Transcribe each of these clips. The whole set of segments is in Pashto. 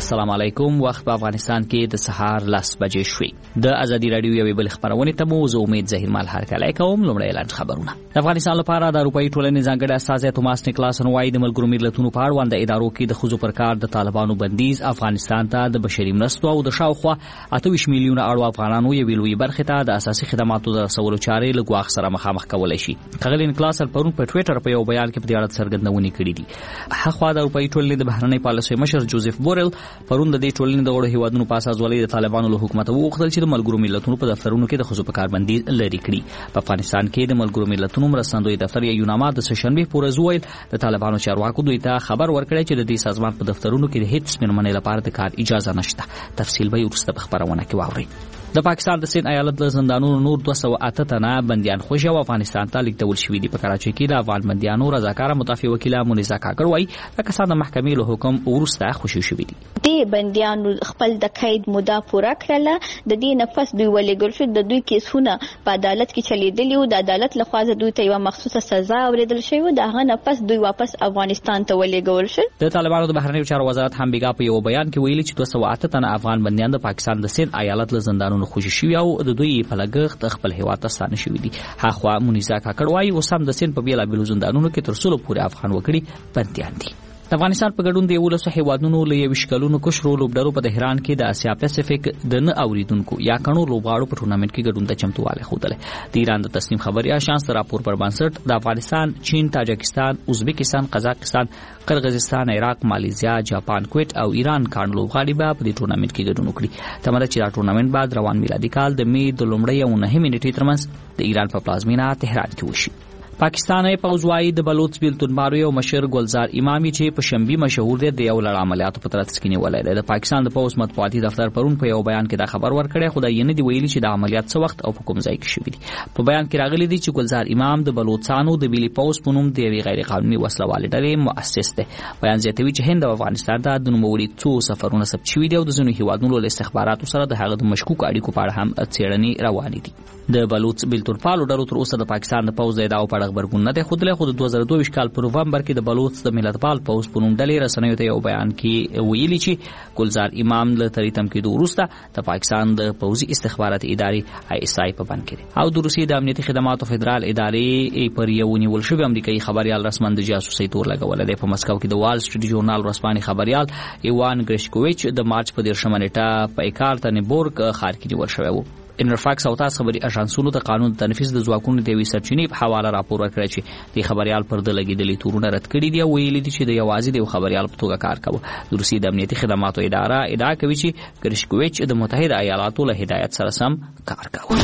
السلام علیکم. وخت په افغانستان کې د سهار 10 بجې شوې. د ازادي رادیو یوې بل خبرونه ته مو زه امید ظهیر مال هرکلی کوم. لومړی اعلان خبرونه. د افغانستان لپاره د اروپאי ټولنې ځانګړی استازی توماس نیکلاسن وايي د ملګرو ملتونو په اړوند د ادارو کې د ښځو پر کار د طالبانو بندیز افغانستان ته د بشري مرستو او د شاوخوا 28 میلیونه اړو افغانانو یوې لویې برخې ته د اساسي خدماتو د رسولو چارې له ګواښ سره مخامخ کولی شي. ښاغلي نیکلاسن پرون په ټویټر په یو بیان کې په دې اړه څرګندونې کړې دي. هغه د اروپאי ټولنې د بهرنۍ پالیسۍ مشر جوزف بورل پرون د دې ټولنې د غړو هیوادونو په اساس ولې د طالبانو له حکومت وغوښتل چې د ملګرو ملتونو په دفترونو کې د ښځو په کار بندي لري کړي. په افغانستان کې د ملګرو ملتونو مرستندوی دفتر یا یوناما د سشنبه پورې وویل د طالبانو چارواکو دوی ته خبر ورکړی چې د دې سازمان په دفترونو کې د هیڅ مېرمنې لپاره د کار اجازه نشته. تفصیل به وروسته په خبرونه کې واورئ. د پاکستان د سند ایالت له زندانونو نور 208 تنه بنديان خوشي او افغانستان ته لیږدول شوي دي. په کراچۍ کې د افغان بنديانو رضاکاره مدافع وکیله مونیزا کاکړ وايي د کسان د محکمې له حکم وروسته خوشي شوي دي. د بنديانو خپل د قید مده پوره کړله. د دې نفس دوی ولېګل شو. د دوی کیسونه په عدالت کې چلیدلی او د عدالت له خوا دوی ته یو مخصوصه سزا اوریدل شوی. د هغه نفس دوی واپس افغانستان ته ولېګول شو. د طالبانو د بهرنیو چارو وزارت هم بیګا په یو بیان کې ویلي چې 208 تنه افغان بنديان د پاکستان د سند ایالت له زندانونو خوشي شوي او د دوی په لګښت خپل هیواد ته ستانه شوي دي. هغه مونیزا کاکړ وايي اوس هم د سند په بیلابیلو زندانونو کې تر څو پورې افغان وګړي بنديان دي. د افغانستان په ګډون د 11 هیوادونو له 20 کلونو کشرو لوبډرو په تهران کې د اسیا پیسفیک د نه اوریدونکو یا کڼو لوبغاړو په ټورنمنت کې ګډون ته چمتووالی ښودلی. د ایران د تصنیم خبري اژانس راپور پر بنسټ د افغانستان، چین، تاجکستان، ازبکستان، قزاقستان، قرغیزستان، عراق، مالیزیا، جاپان، کویت او ایران کڼو لوبغاړي به په دې ټورنمنت کې ګډون وکړي. تمره چې دا ټورنمنت بعد روان میلادي کال د می د لومړۍ او 9 نیټې ترمنځ د ایران په پلازمینه تهران کې وشي. پاکستاني پوځ وايي د بلوچ بیلتون ماروي او مشر ګلزار امامي چې په شنبه مشهور دي د یو لړ عملیاتو په ترڅ کې نیولای دی. د پاکستان د پوځ مطبوعاتي دفتر پرون په یو بیان کې دا خبر ورکړی، خو دا یې نه دی ویلي چې د عملیات څه وخت او په کوم ځای کې شوي دي. په بیان کې راغلي دي چې ګلزار امام د بلوچستانو د ملي پوځ په نوم د غیر قانوني وسلوالې ډلې مؤسس دی. بیان زیاتوي چې هند او افغانستان ته د نوموړي څو سفرونه ثبت شوي دي او د ځینو هیوادونو له استخباراتو سره د هغه د مشکوک اړیکو په اړه هم څېړنې روانې دي. د بلوچ بیلتون پالو ډلو تر اوسه د پاکستان د پوځ د ادعاو په اړه خبرګون نه دی ښودلی، خو د 2022 کال په نومبر کې د بلوچ د ملتپال پوځ په نوم ډلې رسنیو ته یو بیان کې ویلي چې ګلزار امام له تریتم کېدو وروسته د پاکستان د پوځي استخباراتي ادارې ISI په بند کې دی او د روسیې د امنیتي خدماتو فدرال ادارې پر یو نیول شوی امریکایي خبريال رسمن د جاسوسۍ تور لګولی دی. په مسکو کې د وال سټریټ ژورنال ورځپاڼې خبريال ایوان ګریشکوویچ د مارچ په 13 نیټه په ایکارتنبورګ ښار کې نیول شوی و. انرفاکس او تاسو خبري اژانسونو ته قانون تنفيذ د ځواکونو د وی سرچینې په حواله راپور ورکړی چې د خبريال پر د لګیدلې تورونه رد کړي دي او ویلي دي چې د یوازې د خبريال په توګه کار کوي. د روسیې د امنیتي خدماتو اداره ادعا کوي چې ګریشکوویچ د متحده ایالاتو له هدایت سره سم کار کوي.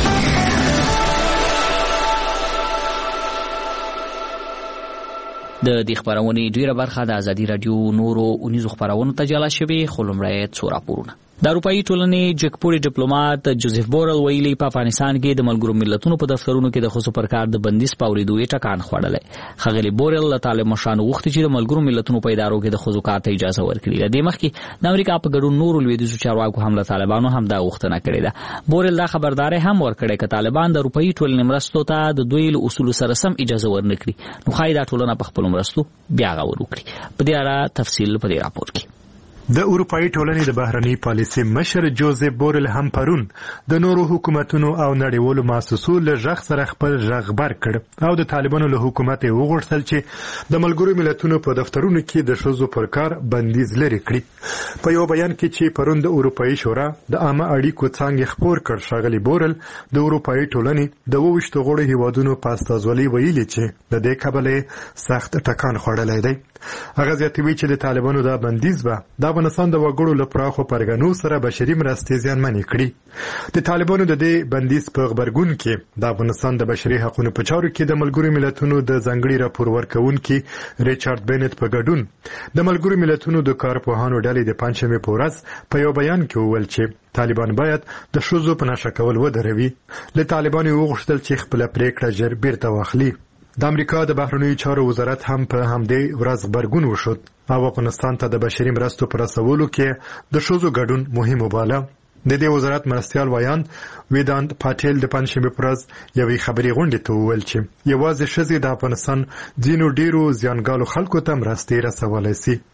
د دې خبرونې ډیره برخه د ازادي رادیو نورو اونیزو خبرونو ته جلا شوي، خو لومړی څو راپورونه. د اروپאי ټولنې جګپوړي ډیپلوماټ جوزف بورل ویلي په افغانستان کې د ملګرو ملتونو په دفترونو کې د ښځو پر کار د بندیز په اورېدو یې ټکان خوړلی. ښاغلي بورل له طالب مشرانو غوښتي چې د ملګرو ملتونو په ادارو کې د ښځو کار ته اجازه ورکړي. له دې مخکې د امریکا په ګډون نورو لویدیځو چارواکو هم له طالبانو هم دا غوښتنه کړې ده. بورل دا خبرداری هم ورکړی که طالبان د اروپאי ټولنې مرستو ته د دوی له اصولو سره سم اجازه ورنکړي نو ښایي دا ټولنه په خپلو مرستو بیا غور وکړي. په دې اړه تفصیل په دې راپور کې. د اروپאי ټولنې د بهرنی پالیسي مشر جوزف بورل هم پرون د نورو حکومتونو او نړیوالو مؤسسو له ژغ سره خپل ژغ بر کړ او د طالبانو له حکومت وغوښتل چې د ملګرو ملتونو په دفترونو کې د ښځو پر کار بندیز لري کړي. په یو بیان کې چې پرون د اروپאי شورا د عامه اړیکو څانګې خپور کړ، ښاغلي بورل د اروپאי ټولنې د 22 غړو هیوادونو په استازولۍ ویلي چې د دې کبله سخت ټکان خوړلی دی. هغه زیاتوي چې د طالبانو دا بندیز به د افغانستان د وګړو له پراخو پرګنو سره بشري مرستې زیانمنې کړي. د طالبانو د دې بندیز په خبرګون کې د افغانستان د بشري حقوقو په چارو کې د ملګرو ملتونو د ځانګړي راپور ورکوونکي ریچارډ بینټ په ګډون د ملګرو ملتونو د کارپوهانو ډلې د پنځمې په ورځ په یو بیان کې وویل چې طالبان باید د ښځو په نشه کول ودروي. له طالبانو وغوښتل چې خپله پریکړه ژر بیرته واخلي. د امریکا د بهرنیو چارو وزارت هم په همدې ورځ غبرګون وښود او افغانستان ته د بشري مرستو په رسولو کې د ښځو ګډون مهم وباله. د دې وزارت مرستیال ویان ویدانت پاتیل د پنځمې پر ورځ یوې خبري غونډې ته وویل چې یوازې ښځې د افغانستان ځینو ډیرو زیانګالو خلکو ته مرستې رسولی سي.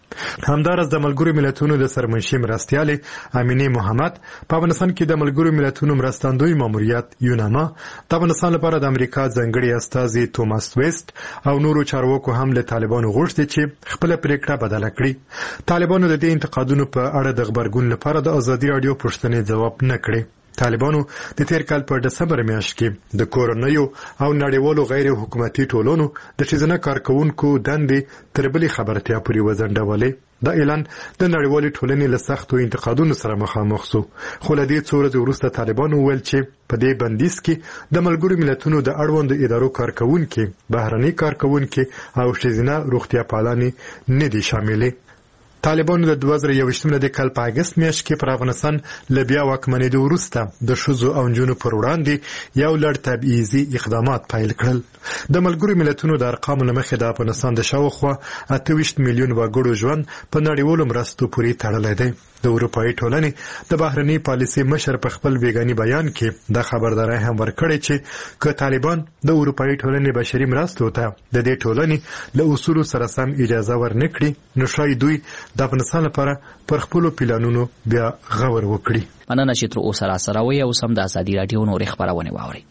همدارس د ملګرو ملتونو د سرمنشي مرستیالې امینه محمد په افغانستان کې د ملګرو ملتونو مرستندوی ماموریت یوناما د افغانستان لپاره د امریکا ځانګړي استازي توماس ویست او نورو چارواکو هم له طالبانو غوښتي چې خپل پریکړه بدله کړي. طالبانو د دې انتقادونو په اړه د خبرګون لپاره د ازادي رادیو پوښتنې جواب نه کړي. طالبانو د تیر کال په دسمبر میاشت کې د کورونیو او نړیوالو غیر حکومتي ټولنو د ښځینه کارکونکو دندې تر بلې خبرتیا پورې وځنډولې. دا اعلان د نړیوالې ټولنې له سختو انتقادونو سره مخامخ شو، خو له دې څو ورځې وروسته طالبانو وویل چې په دې بندیز کې د ملګرو ملتونو د اړوندو ادارو کارکونکي، بهرني کارکونکي او ښځینه روغتیا پالانې نه دي شاملې. طالبانو د 2021 د کال په اگست میاشت کې پر افغانستان له بیا واکمنېدو وروسته د ښځو او نجونو پر وړاندې یو لړ تبعیضي اقدامات پیل کړل. د ملګرو ملتونو د ارقامو له مخې د افغانستان د شاوخوا 28 میلیون وګړو ژوند په نړیوالو مرستو پورې تړلی دی. د اروپایي ټولنې د بهرني پالیسي مشر په خپل بیګاني بیان کې د خبرداري هم ورکړې چې که طالبان د اروپایي ټولنې بشري مرستو ته د دې ټولنې له اصولو سره سم اجازه ورنکړي، نو شاید دوی د افغانستان لپاره پر خپلو پلانونو بیا غور وکړي. مننه چې تر اوسه راسره وئ او سم د ازادي رادیو نورې خبرونه واورئ.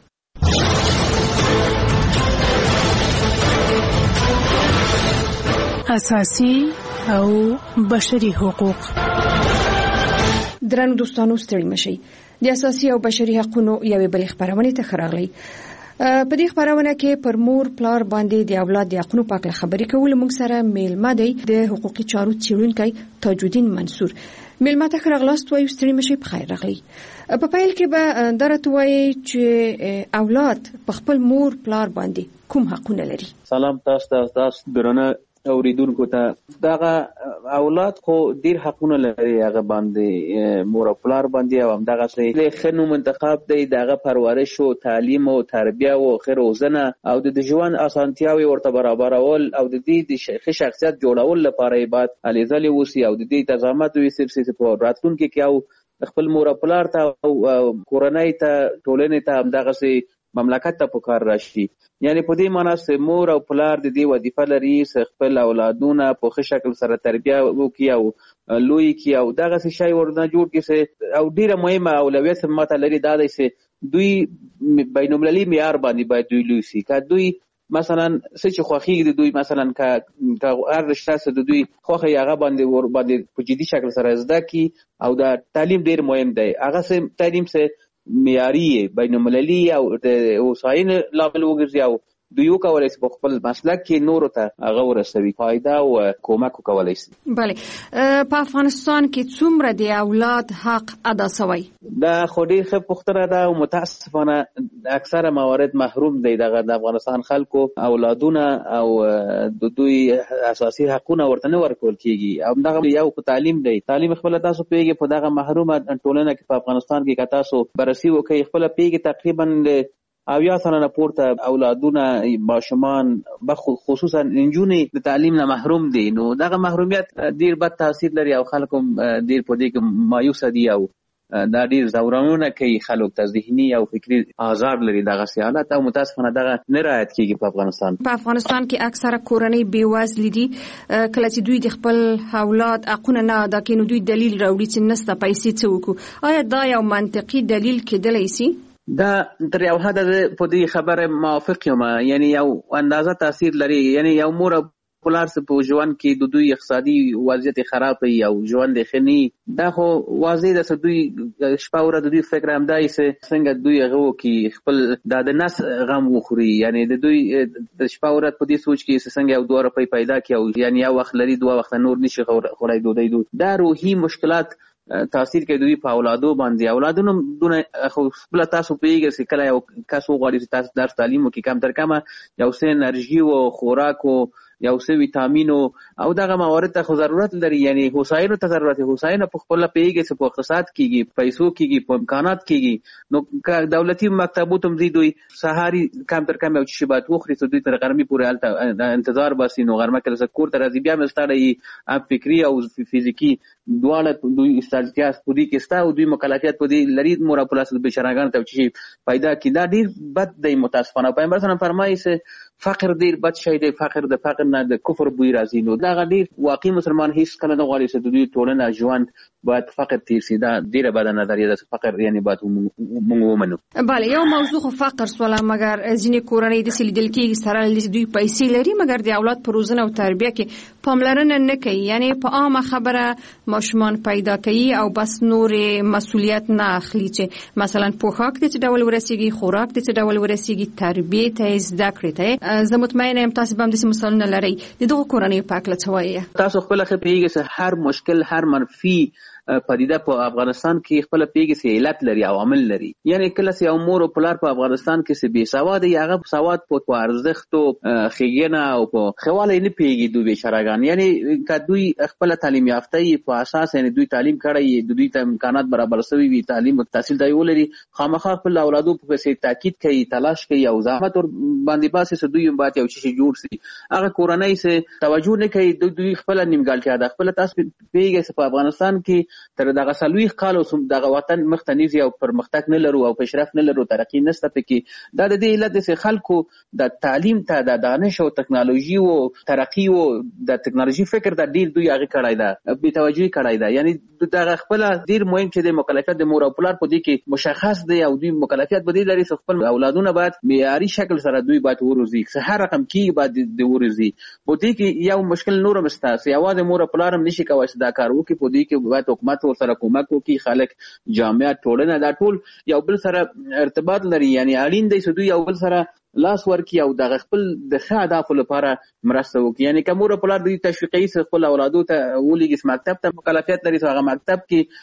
اساسي او بشري حقوق. درنو دوستانو ستړي مشئ. د اساسي او بشري حقوقو یوې بلې خبرونه ته خراغلی. په دې خبرونه کې پر مور پلار باندې د اولاد د حقوقو په اړه خبرې کول موږ سره میلمه دی د حقوقي چارو څېړونکی تاجالدین منصور. میلمه ته خراغلاست وایو، ستړي مشئ، په خیر راغلی. په پیل کې به درته وایي چې اولاد په خپل مور پلار باندې کوم حقونه لري. سلام تاسو درنه اوریدونکو ته. دغه اولاد خو ډیر حقونه لري، هغه باندې مور او پلار باندې، او همدغه څه خنو منتخب دی، دغه پرورش او تعلیم او تربیه او خیر روزنه او د ژوند اسانتیاوي ورته برابرول او د دې د شخصیت جوړول لپاره باید الیزالي وسی او د دې تضامت وي سرسي په راتلونکو کې او خپل مور او پلار ته او کورنۍ ته ټولنې ته همدغه څه مملکت ته پکار راشي. یعنی په دې معنی چې مور او پلار د دې وظیفه لري چې خپل اولادونه په ښه شکل سره تربیه وکړي او لوی کړي او دغه څه شی ورنه جوړ کړي. او ډیره مهمه اولویت ماته لري دا دی چې دوی بین المللي معیار باندې باید دوی لوی شي. که دوی مثلا څه چې خوښیږي دوی مثلا که هر رشته د دوی خوښه هغه باندې په جدي شکل سره زده کړي او دا تعلیم ډیر مهم دی. هغه تعلیم څه معیاري بین المللي او د اوساین لابل وګرځي او دوی وکولای شي په خپل مسلک کې نور ته هغه ورسوي، فائدہ او کومک وکولای شي. بله، په افغانستان کې څومره د اولاد حق ادا شوی؟ دا خو ډېر ښه پوښتنه ده او متاسفانه اکثره موارد محروم دی دغه د افغانستان خلکو اولادونه او د دوی اساسي حقونه ورته نه ورکول کیږي. او دغه یو تعلیم دی، تعلیم خپل تاسو پیږي په دغه محرومه ټولنه کې په افغانستان کې که تاسو بررسي وکړئ خپل پیږي تقریبا او یا سره پورته اولادونه ماشومان خصوصا انجونې د تعلیم نه محروم دي. نو دغه محرومیت ډیر بد تاثیر لري او خلکو ډیر په دې کې مایوس دي او دا ډیر زورونه کوي خلک ته ذهني او فکری آزار لري. دغه سیالات او متاسفانه دغه نه رعایت کیږي په افغانستان. په افغانستان کې اکثره کورنۍ بیوزلې دي. کله چې دوی د خپل اولاد حقونه نه ادا کوي نو دوی دلیل راوړي چې نسته پیسې څه وکړو. آیا دا یو منطقي دلیل کېدلی شي؟ دا تر یو حد په دې خبره موافق یم. یعنی یو اندازه تاثیر لري. یعنی یو مور پلار په ژوند کې د دوی اقتصادي وضعیت خراب وي او ژوند یې ښه نه، دا خو واضح ده چې دوی شپه ورځ د دوی فکر همدا وي چې څنګه دوی هغه وکړي خپل د نس غم وخوري. یعنی د دوی د شپه ورځ په دې سوچ کې چې څنګه یو 2 روپۍ پیدا کړي او یعنی یو وخت لري 2 وخت نور نشي خورای دوی. دا روحي مشکلات تاثیر کوي دوی په اولادو باندې. اولادونو دونه خو خپل تاسو پیږي چې کله یو کس وغواړي چې تاسو درس تعلیم وکړي کم تر کمه یو څه انرژي او خوراک او یو څه ویټامین او دغه موارد ته خو ضرورت لري. یعنی هوساینه ته ضرورت، هوساینه په خپل پیږي چې په اقتصاد کېږي، پیسو کېږي، په امکانات کېږي. نو دولتي مکتبو ته دوی سهاري کم تر کم یو چې باید وخوري چې دوی تر غرمې پورې هلته انتظار باسي. نو غرمه کله کور ته راځي بیا مستړی فکري او فزیکي دواړه دوی استالتیا په دې کې ستا او دوی مکلفیت په دې لري مور او پلار بشراګان ته چې پیدا کی دا ډیر بد دی متاسفانه پیغمبر صلی الله علیه وسلم فرمایي چې فقر ډیر بد شی دی فقر نه د کفر بوی راځي نو دا ډیر واقعي مسلمان هیڅ کله نه غواړي چې د دوی ټولنه ژوند باید فقر تیر شي دا ډیره بده نظریه ده فقر یعنی باید موږ ومنو. بله یو موضوع خو فقر سواله مګر ځینې کورنۍ د لیدل کېږي سره دوی پیسې لري مګر د اولاد په روزنه او تربیه کې پاملرنه نه کوي یعنی په عامه خبره ماشومان پیدا کوي او بس نور مسؤلیت نه اخلي چې مثلا پوښاک د ډول ورسیږي خوراک د ډول ورسیږي تربیه ته زده کړې ته زه مطمئنه یم تاسو به هم د مثالونه لرئ د دغه کورنۍ په اړه څه وایي تاسو خپل خپلېږي چې هر مشکل هر منفي پدیده په افغانستان کې خپل پیګي سي علت لري او عمل لري یعنی کله سي امور او پلار په افغانستان کې سي بي سواد یغه سواد په ارزښت او خېګنه او په خواله نه پیګي دوی شراګان یعنی کدوې خپل تعلیم یافته په اساس یعنی دوی تعلیم کړی دوی ته امکانات برابر شوی وي تعلیم او تحصیل دی ولري خامخا خپل اولادو په سي تاکید کوي تلاش کوي او زحمت باندې باسي دوی باندې او شي جوړ سي هغه کورنۍ سي توجه نه کوي دوی خپل نیمګړتیا ده خپل تاسو پیګي په افغانستان کې تر دغه سلويخ کالو سم دغه وطن مختنیزي او پرمختګ نه لرو او پیشرفت نه لرو ترقی نشته پکې دا د دې علت د خلکو د تعلیم ته د دانش او ټکنالوژي او ترقی او د ټکنالوژي فکر د ډیر دوی هغه کړای دا به توجهي کړای دا یعنی دغه خپل ډیر مهم چې د مکلفیت د مور او پلار په دې کې مشخص دی او دوی مکلفیت به دې لري خپل اولادونه باید معیاري شکل سره دوی باید وروزي هر رقم کې باید د وروزي په دې کې یو مشکل نور مستاسي اواز مور او پلار هم نشي کوي دا کار وکړي په دې کې باید حکومت سره کومک وکړي خلک جامعات ټولنه دا ټول یو بل سره ارتباط لري یعنی اړین دی چې دوی یو بل سره لاس ورکړي او د خپل د ښه اهدافو لپاره مرسته وکړي یعنی کوم پلار دوی تشویقي خپل اولادو ته ولېږي مکتب ته مکلفیت لري هغه مکتب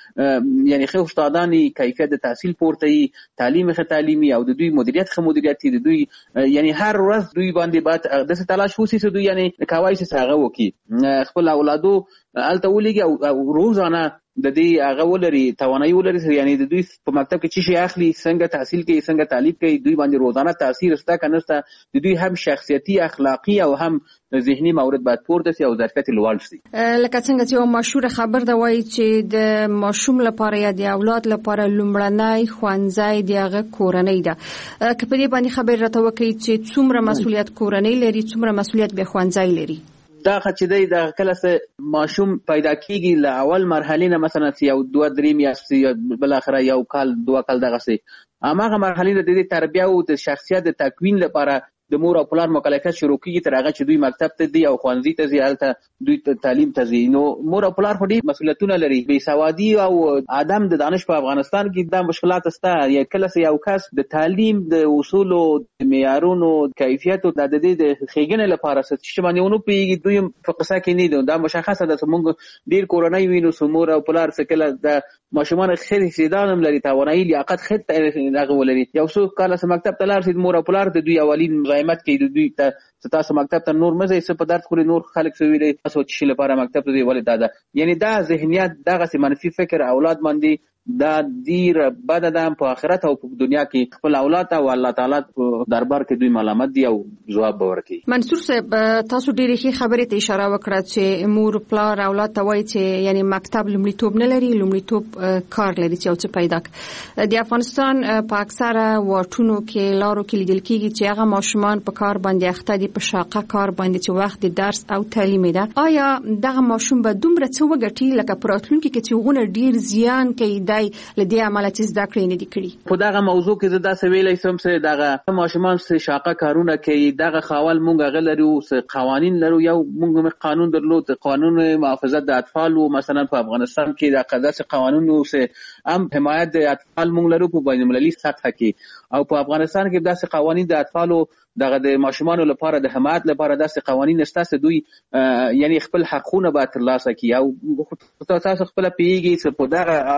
کې یعنی ښه استادانی کیفیت د تحصیل پورته تعلیم ښه تعلیمي او د دوی مدیریت ښه مدیریت د دوی یعنی هر ورځ دوی باندې باید د تلاش وسی چې دوی یعنی کوي چې هغه وکړي خپل اولادو الته ولېږي او روزانه د دې هغه ولري توانایي ولري یعنی د دوی په مکتب کې چې شي اخلي څنګه تحصیل کوي څنګه تعلیم کوي دوی باندې روزانه تاثیر ستا کنهسته د دوی هم شخصیتي اخلاقی او هم ذهني مورد باید پورته سي او ظرفیت لوړ شي لکه څنګه چې مشهور خبر دا وایي چې د ماشوم لپاره یا د اولاد لپاره لومړنی ښوونځی د هغه کورنۍ ده که په دې باندې خبر راته وکړي چې څومره مسؤلیت کورنۍ لري څومره مسؤلیت به ښوونځی لري دا چې دی د کله څه ماشوم پیدا کیږي له اول مرحله نه مثلا یو 2-3 میاشتې بل اخر یو کال 2 کال دغه څه هغه مرحله د تربیه او د شخصیت د تکوین لپاره د مور او پلار مکلفیت شروع کیږي تر هغه چې دوی مکتب ته دی او ښوونځي ته ځي دوی تعلیم ته ځي نو مور او پلار په دې مسؤلیتونه لري بې سوادي او عدم د دانش په افغانستان کې دا مشکلات شته یا کله یو کس د تعلیم د اصول او د معیارونو کیفیت او د دې د خېګنې لپاره چې باندې ونو پیږي دوی په قصه کې نه دي دا مشخصه ده چې موږ ډیر کورنۍ وینو مور او پلار څخه د ماشومان خیر سیدان هم لري توانایي لیاقت خط هغه ولري یو څو کال سم مکتب ته لاړ شي مور او پلار د دوی اولین مزاحمت کوي دوی ته تاسو مکتب ته نور مزه څه په درد خوري نور خلک سوي تاسو چې لپاره مکتب ته دی ولې دا یعنی دا ذهنیت دغه سي منفي فکر اولاد باندې دا ډیر بد ده په آخرت او په دنیا کې خپل اولاد او الله تعالی دربار کې دوی ملامت دي او جواب ورکړي منصور صاحب تاسو ډیرې ښه خبرې ته اشاره وکړه چې مور پلار اولاد ته وایي چې یعنی مکتب لومړیتوب نه لري لومړیتوب کار لري چې او څه پیدا د افغانستان په اکثره واټونو کې لارو کې لیدل کېږي چې هغه ماشومان په کار باندې اخته دي په شاقه کار باندې چې وخت د درس او تعلیم ده آیا دغه ماشوم به دومره څه وګټي لکه پراتلونکي کې چې غونه ډیر زیان کوي لدې عمله چې زده کړې نه دي کړي په دغه موضوع کې زه دا سویلې سم چې دغه ماشومان چې شاقه کارونه کوي دغه خاول مونږ غلرو قوانين لرو یو مونږ قانون درلود قانون محافظت د اطفال او مثلا په افغانستان کې د قضا قوانين او هم حمایت د اطفال مونږ لرو په بین المللي سطح کې او په افغانستان کې داسې قوانين د اطفالو دغه د ماشومان لپاره د حمایت لپاره داسې قوانين نشته چې دوی یعنی خپل حقونه به ترلاسه کړي او تاسو خپل پیږي چې په دغه حالت کې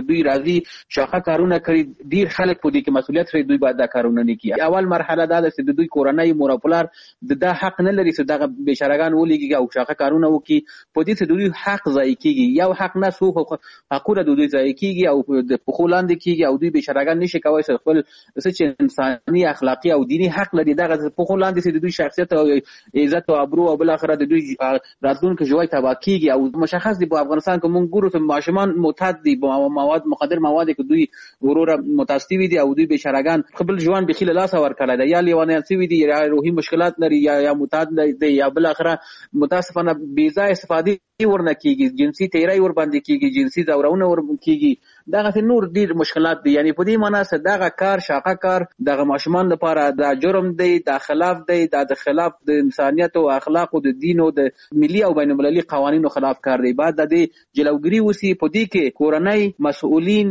دوی راځي شاخه کارونه کوي ډیر خلک په دې کې مسؤلیت لري دوی باید دا کارونه نه کوي. اول مرحله دا ده چې د دوی کورنۍ مور او پلار د حق نه لري چې دغه بشرګان ولېږي او شاخه کارونه وکړي. په دې چې دوی حق ضایع کیږي یو حق نه څو حقونه د دوی ضایع کیږي او د پخو لاندې کیږي او دوی بشرګان نشي کولای چې خپل څه انساني اخلاقی او دینی حق لري دغه پخو لاندې چې د دوی شخصیت او عزت او ابرو او بل اخره د دوی راتلونکي ژوند تباہ کیږي. او مشخص دی په افغانستان کې مونږ ګورو چې ماشومان معتاد دي مواد مخدر مواد کې دوی وروره متاسفي دي او دوی بشرګان خپل ژوند به خلل لاس ور کړی دی یا لیوانه سوي دي یا روحي مشکلات لري یا معتاد دي یا بل اخره متاسفانه بې ځای استفادې ورنه کیږي جنسي تیرای ور باندې کیږي جنسي زورونه ور کیږي دغه نور ډیر مشکلات دي. یعنی په دې معنی چې دغه کار شاقه کار دغه ماشومان لپاره د جرم دی د خلاف دی د خلاف د انسانیت او اخلاق او د دین او د ملي او بین المللي قوانینو خلاف کار دی. بعد د جلوګری وسی په دې کې کورنۍ مسؤلین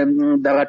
دغه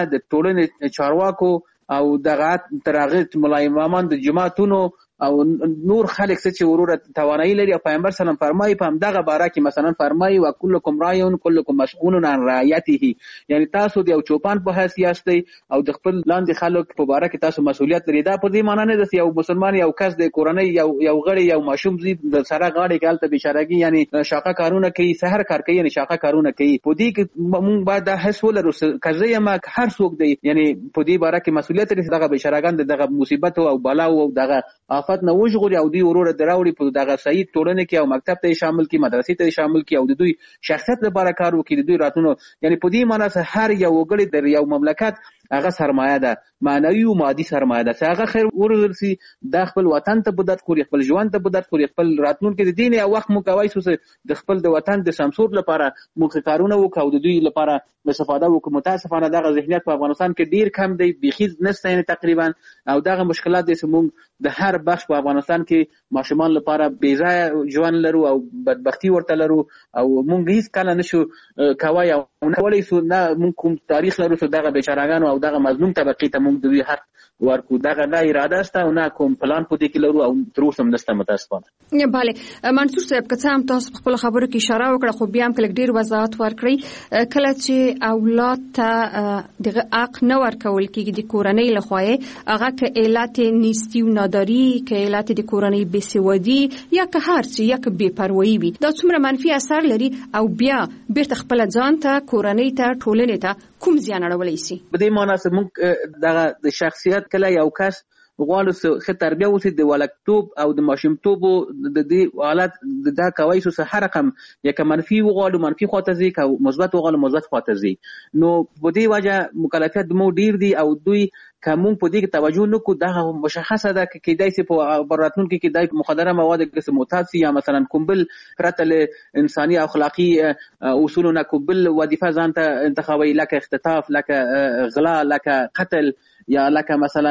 ټولنې چارواکو او دغه ترغه ملای امامان د جماعتونو او نور خلک چې وروره توانایي لري. پیغمبر سلام فرمایي په همدغه باره کې مثلا فرمایي وکلکم راعون کلکم مسئول عن رعیته، یعنی تاسو د یو چوپان په حیثیت دی او د خپل لاندې خلک په باره کې تاسو مسؤلیت لري. دا په دې معنی نه ده چې یو مسلمان یو کس د کورنۍ یو غړی یو ماشوم زی د سره غاړي کې الته بشرګي یعنی شاقه کارونه کوي سحر کار کوي یعنی شاقه کارونه کوي. په دې کې موږ باید د حس ولرو کزه ما هر څوک دی یعنی په دې باره کې مسؤلیت لري دغه بشرګان دغه مصیبت او بلا او دغه آفت نه وژغوري او دوی وروره دراوړي په دغه صحیح ټولنه کې او مکتب ته شامل کی مدرسې ته شامل کی او د دوی شخصیت لپاره کار وکړي د دوی راتونو. یعنی په دې معنی چې هر یو وګړي د یو مملکت هغه سرمایه ده معنوي او مادي سرمایه ده چې هغه خیر ورسي د خپل وطن ته بدت خوري خپل ژوند ته بدت خوري خپل راتلونکي د دین او وخت مو کوي چې د خپل د وطن د سمسور لپاره مو کارونه وکاو د دوی لپاره استفاده وکړو. متاسفانه دغه ذهنیت په افغانستان کې ډیر کم دی بيخي نشته یعنی تقریبا او دغه مشکلات دي چې موږ د هر بخش په افغانستان کې ماشومان لپاره بې ځای ژوند لرو او بدبختی ورته لرو او موږ هیڅ کله نشو کوي او نه ولې سو نه موږ کوم تاریخ لرو چې دغه بیچارهګانو او دغه مظلوم طبقې ته موږ دوی حق ورکو دغه نه اراده است او نه کوم پلان په دې کې لرو او تر اوسه هم نشته متاسفانه. bale منصور صاحب که څه هم تاسو په خپل خبرو کې اشاره وکړه خو بیا هم کله ډیر وضاحت ورکړئ کله چې اولاد ته دغه حق نه ورکول کېږي د کورنۍ لخوا هغه که علت نیستی و ناداری که علت د کورنۍ بېسوادي یا که هر څه یا که بېپروایي وي دا څومره منفي اثر لري او بیا بیرته خپل ځان ته کورنۍ ته ټولنې ته کوم زیان اړولی شي. په دې معنی چې موږ دغه د شخصیت کله یو کس غواړو چې ښه تربیه وشي د ولکتوب او د ماشومتوب د دې حالت دا کوي چې هر رقم یک منفي وغواړو منفي خواته ځي که مثبت وغواړو مثبت خواته ځي. نو په دې وجه مکلفیت مو ډیر دي او دوی که موږ په دې کې توجه نکړو دغه مشخصه ده که کېدای شي په راتلونکي کې د مخدره مواد کې معتاد شي یا مثلا کوم بل پرته له انساني اخلاقي اصولو نه کوم بل وظیفه ځان ته انتخابوي لکه اختطاف لکه غلا لکه قتل یا لکه مثلا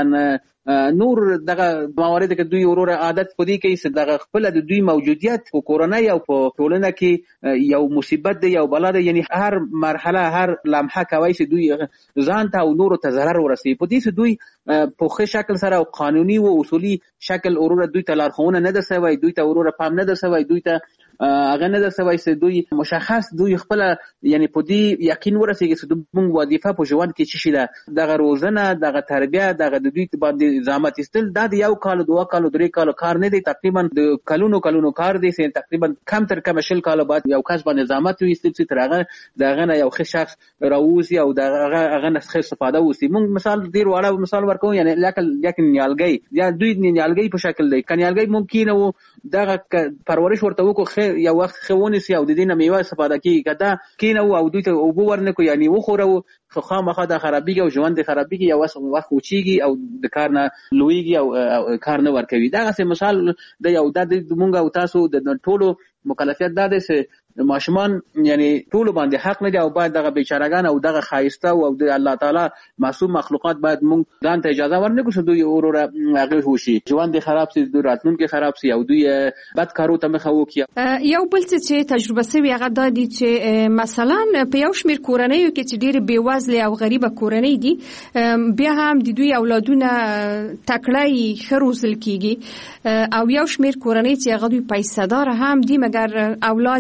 نور دغه موارد کې دوی وروره عادت پدې کوي چې دغه خپل د دوی موجودیت په کورنۍ او په ټولنه کې یو مصیبت دی یو بلا دی یعنی هر مرحله هر لمحه کوي چې دوی ځان ته او نور ته ضرر ورسي. په دې چې دوی په ښه شکل سره او قانوني او اصولي شکل وروره دوی ته لارښوونه نه ده سوی دوی ته وروره پام نه ده سوی دوی ته هغه نه ده سوی چې دوی مشخص دوی خپل یعنی په دې یقین ورسېږي چې موږ وظیفه په ژوند کې څه شي ده دغه روزنه دغه تربیه دغه د دوی باندې زحمت استل دا د یو کال دوه کال درې کال کار نه دی تقریبا د کلونو کار دی چې تقریبا کم تر کم شل کال بعد یو کس باندې زحمت وستل چې ترغه دغه نه یو ښه شخص راوځي او دغه نه ښه استفاده وسی. موږ مثال ډیر وړه مثال ورکو یعنی لکه نیالګي یا دوی نیالګي په شکل دی کنيالګي ممکن وو دغه پرورش ورته وکړو یو وخت خونی سي او د دې نه میوه استفاده کوي کدا کینه او دوی ته اوبو ورنکو یعنی وخورو خو خامخا د خرابېږي او ژوند د خرابېږي یو وخت وچیږي او د کار نه لویږي او کار نه ورکوي. دغه مثال د یو د مونږ او تاسو د ټولو مکلفیت دا دی چې ماشومان یعنی ټول باندې حق نه دی او باید دغه بیچارهګان او دغه خایسته او د الله تعالی معصوم مخلوقات باید مونږ ځان ته اجازه ورنکړو چې دوی وروره هغه وشي ژوند خراب شي دوی راتلونکي خراب شي او دوی بد کارو ته مخه وکړي. یو بل څه تجربه شوی هغه د دې چې مثلا په یو شمیر کورنۍ کې چې ډېر بیوزله او غریبه کورنۍ دي بیا هم د دوی اولادونه تکړه خروزل کیږي او یو شمیر کورنۍ چې هغه دوی پیسې دار هم دي مګر اولاد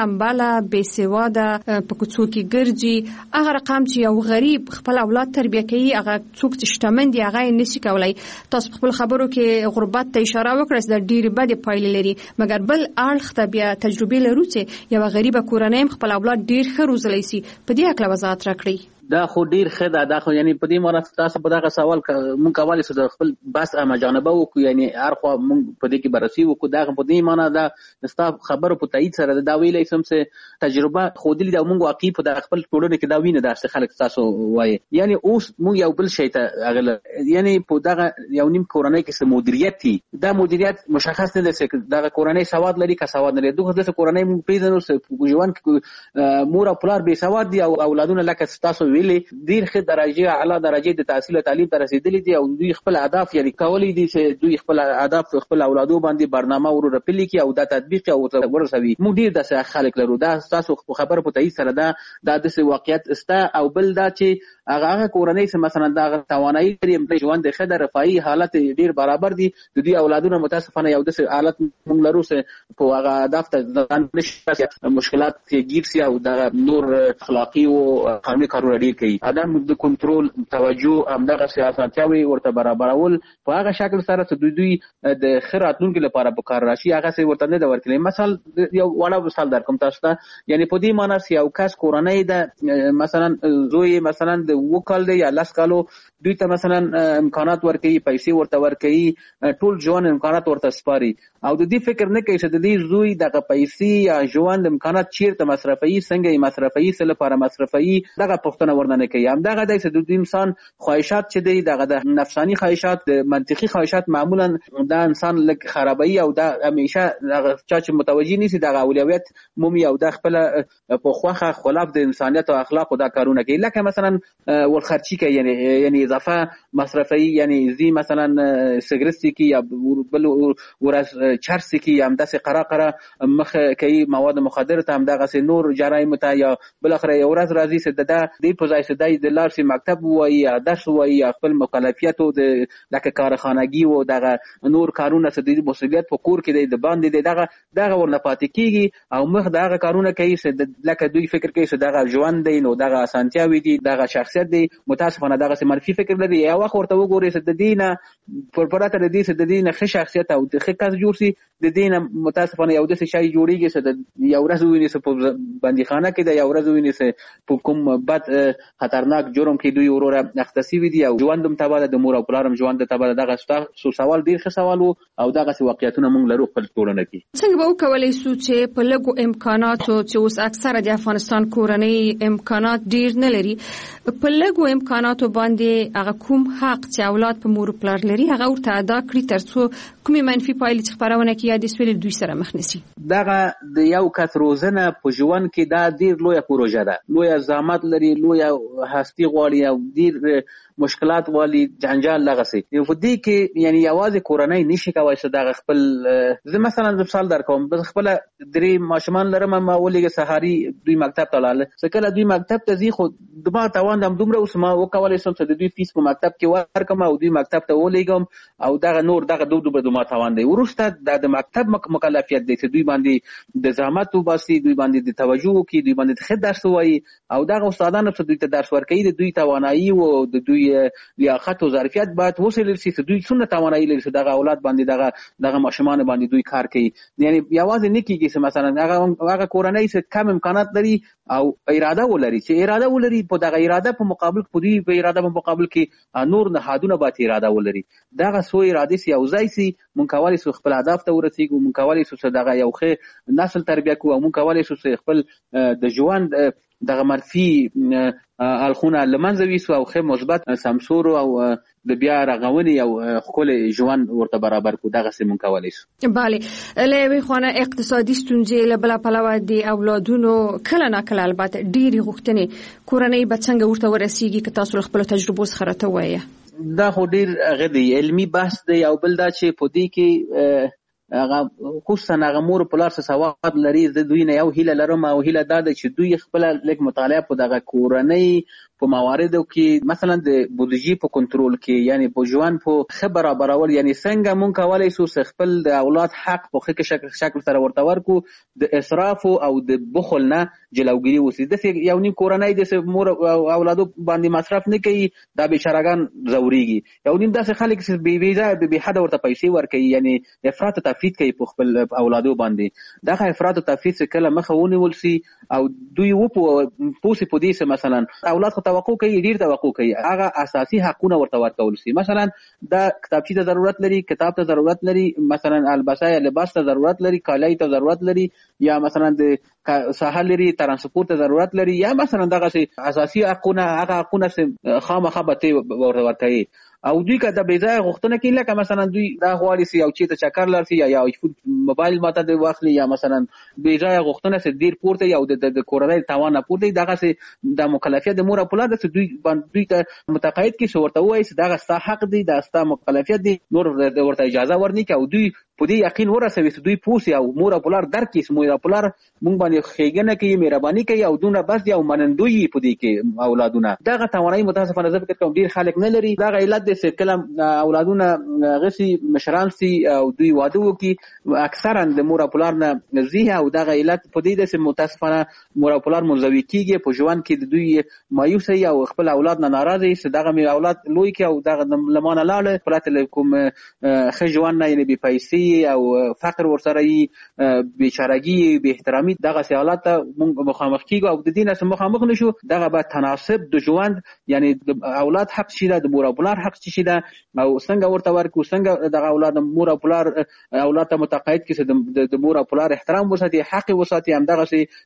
ټمبله بېسواده په کوڅو کې ګرځي هغه رقم چې یو غریب خپل اولاد تربیه کوي هغه څوک چې شتمن دي هغه نشي کولای. تاسو خپل خبرو کې غربت ته اشاره وکړه چې د ډېر بد پایلې لري مګر بل اړخ ته بیا تجربه لرو چې یو غریب کورنۍ خپل اولاد ډېر ښه روزلی سي. په دې اړه وضاحت راکړئ. دا خو ډیر ښه ده. دا خو یعنی په دې معنی تاسو په دغه سوال مونږ کولای شو د خپل بس مجانبه وکړو، یعنی هر خو مونږ په دې کې بررسي وکړو. دا په دې معنی دا ستاسو خبرو په تایید سره دا ویلای شم چې تجربه خودلی دا مونږ واقعي په د خپل ټولنه کې دا وینه دا خلک تاسو وایي. یعنی اوس مونږ یو بل شی ته اغله یعنی په دغه یو نیم کورنۍ کې مدیریت دي. دا مدیریت مشخص نه دی چې دغه کورنۍ سواد لري که سواد نه لري. دغه د کورنۍ مونږ پیژنو چې ژوند کې مور او پلار بې سواد دي او اولادونه لکه تاسو ویلي ډیر ښه درجه اعلی درجه د تحصیل او تعلیم ته رسیدلي دي او دوی خپل اهداف یعنی کولی دي چې دوی خپل اهداف خپل اولادو باندې برنامه ورو پلي کی او دا تطبیق او ورسوي. موږ ډیر د خلک لرو. دا تاسو خبر په تایید سره دا د واقعیت استا او بل دا چې هغه کورنۍ چې مثلا دا توانایي لري په ژوند د خدای رفاهي حالت ډیر برابر دي د دوی اولادونو متاسفانه یو د حالت موږ لرو چې په هغه اهداف ته نشي مشکلات کې گیر سي او دا نور اخلاقی او قانوني کارونه ډیر کوي. عدم د کنټرول توجه همدغه سیاستیاوي ورته برابرول په هغه شکل سره چې دوی د خیراتونکو لپاره په کار راشي هغه څه ورته نه ورکړي. مثال یو وړه مثال درکوم تاسو ته. یعنی په دې معنی چې یو کس کورنۍ د مثلا زوی مثلا د وکال دی یا لاس کالو دوی ته مثلا امکانات ورکړي پیسې ورته ورکړي ټول ژوند امکانات ورته سپاري او د دې فکر نه کوي چې د دې زوی دغه پیسې یا ژوند امکانات چیرته مصرفي څنګه یې مصرفي څه لپاره مصرفي دغه پوښتنه ورنه کوي. همدغه د د انسان خواهشات چې دی دغه د نفسانی خواهشات د منطقي خواهشات معمولا دا انسان لک خرابوي او دا همیشه دغه چې متوجي نشي دغه اولویت مومي او د خپل په خوخه خلاف د انسانیت او اخلاق دا کارونه کوي. لکه مثلا ورخرچی کوي یعنی اضافه مصرفي یعنی زی مثلا سیګریټ کی یا بل ورس چرس کی هم داسې قراقره مخ کوي مواد مخدر ته هم دغه نور جرایم ته یا بل اخر یو ورځ راځي چې د دې په ځای چې د لار سي مکتب وایي یا درس وایي یا خپل مکلفیتو د لکه کارخانګي او دغه نور کارونه چې د مسؤلیت په کور کې د باندې دغه ورنه پاتې کیږي او مخ دغه کارونه کوي چې لکه دوی فکر کوي چې دغه ژوند دی نو دغه اسانتیاوي دي دغه شخصیت دی. متاسفانه دغه منفي فکر لري. یا وخت ورته وګوري چې د دینه پرپراته د دې چې د دینه ښه شخصیت او د ښه کس جوړ سي د دینه متاسفانه یو د شي جوړیږي چې د یو ورځ ویني چې په بندیخانه کې د یو ورځ ویني چې په کوم بد خطرناک جرم کې دوی وروره اختصاصي وي دي او ژوندم تباله د مور او پلارم ژوند تباله دغه سوال ډیر ښه سوال او دغه واقعیتونه موږ لرو خپل ټولنه کې. څنګه به وکولای شو چې په لږو امکاناتو چې اوس اکثره د افغانستان کورنۍ امکانات ډیر نه لري په لږو امکاناتو باندې هغه کوم حق چې اولاد په مور او پلار لري هغه ورته ادا کړی ترڅو کومي منفي پایلې چې خبرونه کوي یا د سویل دوی سره مخ نشي. دغه د یو کس روزنه په ژوند کې دا ډیر لویه پروژه ده. لویه زحمت لري لویه هستی غواړي او ډیر مشکلات والی جنجال لغسي. په دې کې یعنی یوازې کورنۍ نشي کولای چې دا خپل زه مثلا مثال درکوم بس خپل درې ماشومان لرم ما ولې سحاري دوی مکتب ته لاله څکه دوی مکتب ته ځي خو دما توان دم دومره اوس ما وکولای شم چې دوی فیس په مکتب کې ورکم او دوی مکتب ته ولېګم او دا نور دغه دوه توان دی. ورسته د مکتب مکلفیت دی چې دوی باندې د زحمت وباسي دوی باندې د توجه کوي دوی باندې د خدای درس وایي او دغه استادانو چې دوی ته درس ورکوي د دوی توانایي او د دوی لیاقت او ظرفیت باید وسیل شي چې دوی څنګه توانایي لري چې دغه اولاد باندې دغه ماشومان باندې دوی کار کوي. یعنی یوازې نه کیږي چې مثلا هغه کورنۍ چې کم امکانات لري او اراده ولري چې اراده ولري په دغه اراده په مقابل په دوی په اراده په مقابل کې نور نهادونه باید اراده ولري. دغه سو اراده سي او ځای سي مونږ کولای شو خپل اهداف ته ورسیږو مونږ کولای شو چې دغه یو ښه نسل تربیه کوو مونږ کولای شو چې خپل د ژوند دغه منفي الخونه لمنځوي سو او ښه مثبت سمسور او د بیا رغونې او خپل ژوند ورته برابر کو دغه سیمون کولای شو. bale لوي خونه اقتصادي ستونزې له بل پلوه دي اولادونو کله نه کله البته ډېری غوښتنې کورنۍ به څنګه ورته ورسیږي که تاسو خپل تجربه سره ته وایي. دا خو ډېر غدي علمي بحث دی او بل دا چې په دې کې هغه خصوصا هغه مور په لار څه سواد لري د دوی نه یو هیله لرم او هیله دا ده چې دوی خپل لیک مطالعه په دغه کورنۍ په مواردو کې مثلا د بودیجې په کنټرول کې یعنی په ژوند په ښه برابرول یعنی څنګه مونږ کولای شو خپل د اولاد حق په ښه شکل سره ورته ورکو د اسراف او د بخل نه جلوګیری وسی د یو نیم کورنۍ د مور او اولادو باندې مصرف نه کوي دا بیچارهګان زوريږي یو نیم داسې خلک چې بې ویزه به حد ورته پیسې ورکوي یعنی افراط او تفريط کوي په خپل اولادو باندې دا افراط او تفريط کله مخه ونیول سي او دوی پوسې په دې مثلا اولاد خو توقع کوي ډیر توقع کوي هغه اساسي حقونه ورته ورکول سي مثلا دا کتابچې ته ضرورت لري کتاب ته ضرورت لري مثلا البسه یا لباس ته ضرورت لري کالای ته ضرورت لري یا مثلا د ساحل لري ترانسپورت ته ضرورت لري یا مثلا دغه اساسي حقونه هغه حقونه خامخا به ورته او دوی که د بیځای غوښتنه کوي لکه مثلا دوی دا غواړي سي او چې ته چکر لرسي یا موبایل ماته د واخلي یا مثلا بیځای غوښتنه سي ډیر پورته یا د کورنۍ توان پورته دغه سي د مکلفیت د مور په لاره سي دوی ته متقاعد کی شو ورته وایي دا ستا حق دی دا ستا مکلفیت دی نور ورته اجازه ورني او دوی په دې یقین ورسوي چې دوی پوسي او مور په لار درکې مور په لار مونږ باندې خېګنه کوي مهرباني کوي او دونه بس یو منندوی په دې کې اولادونه دغه توانایي متاسفانه زه فکر کوم ډیر خلک نه لري دغه علت د کلم اولادونه غسي مشران سي او دوی واده وکي اکثرا د مور په لار نه زیه او دغه علت په دې د متاسفانه مور په لار منزوي کیږي په ژوند کې د دوی مایوس او خپل اولاد نه ناراضي چې دغه می اولاد لوی کې او دغه لمانه لاله پراته کوم خجوان نه یعنی بي پیسې او فقر ورسره یې بیچارهګي به احترامي دغه سیالات موږ مخامخ کیږو او د دې نه مخامخ نشو دغه به تناسب د ژوند یعنی د اولاد حق شي د مور او پلار حق شي دا او څنګه ورته ورکو څنګه دغه اولاد مور او پلار اولاد ته متقاعد کړي د مور او پلار احترام وساتي حق وساتي هم دغه سي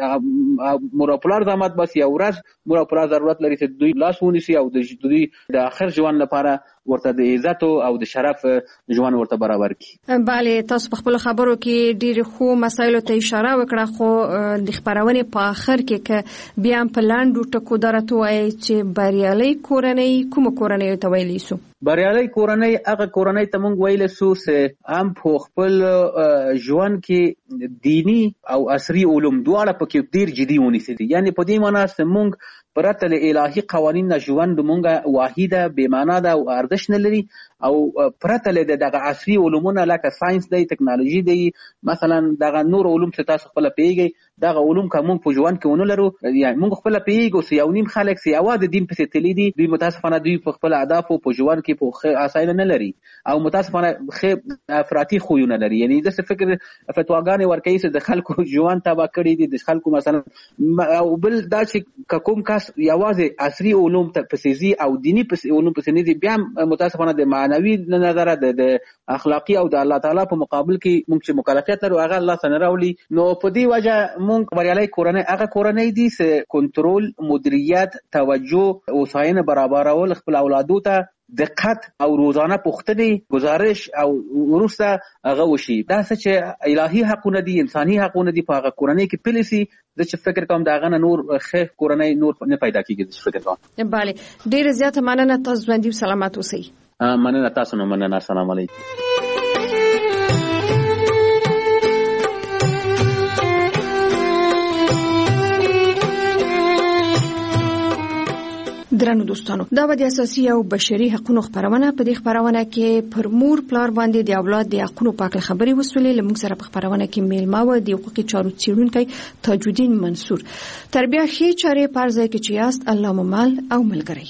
مور او پلار زحمت بس یو ورځ مور او پلار ضرورت لري چې دوی لاس ونیسي او د دوی د اخر ژوند لپاره ورته د عزت او د شرف ژوند ورته برابر کړي. بله تاسو په خپل خبرو کې ډیر خو مسایلو ته اشاره وکړه خو د خبرونه په اخر کې ک بیا په لاندو ټکو درته وایي چې بریالي کورنۍ کوم کورنۍ ته ویلی سو بریالي کورنۍ هغه کورنۍ ته مونږ ویل سو چې هم په خپل ژوند کې دینی او عصري علوم دواړه پکې ډیر جدي ونیسي یعنی په دې معنی چې مونږ پرته له الهي قوانین نه ژوند مونږه واحده بې معنا ده او ارزښت نه لري او پرته له دغه عصري علومونه لکه ساينس دی ټکنالوژي دی مثلا دغه نور علوم چې تاسو خپل پیږئ دغه علوم کوم په ژوند کې ونه لرو یعنی مونږ خپل پیږو چې یو نیم خلک سي اواز دین په تللی دي دوی متاسفانه دوی په خپل اهداف او په ژوند کې په اساین نه لري او متاسفانه افراطي خوونه لري یعنی د فکر فتواګانې ورکوي چې د خلکو ژوند تبا کړی دي د خلکو مثلا او بل دا چې کوم کس یوازې عصري علوم ته پسېزي او دینی علوم پسې نه بیا متاسفانه د معنوي نظر د اخلاقی او د الله تعالی په مقابل کې موږ چې مکلفیت لرو هغه الله څخه راولي نو په دې وجه موږ بریالي کورنۍ هغه کورنۍ دي چې کنټرول مدیریت توجه او ساين برابرول خپل اولادو ته دقت او روزانه پوښتنې گزارش او ورسته هغه وشي دا چې الهي حقونه دي انساني حقونه دي په هغه کورنۍ کې پلیسي د چې فکر کوم دا غنه نور خیر کورنۍ نور نه پیدا کیږي د فکر کوم bale ډیر زیاته مننه تاسو باندې سلامات اوسئ مننه تاسو نه مننه السلام علیکم درنو دوستانو دا د اساسي او بشري حقوقو خبرونه په دې خبرونه کې پر مور پلار باندې د اولاد د حقوقو په اړه خبري وسولې لمږ سره په خبرونه کې میلمه و د حقوقي چارو څیړونکي تاجودین منصور تربیه خې چارې پرځای کې چې است الله ممال او ملګری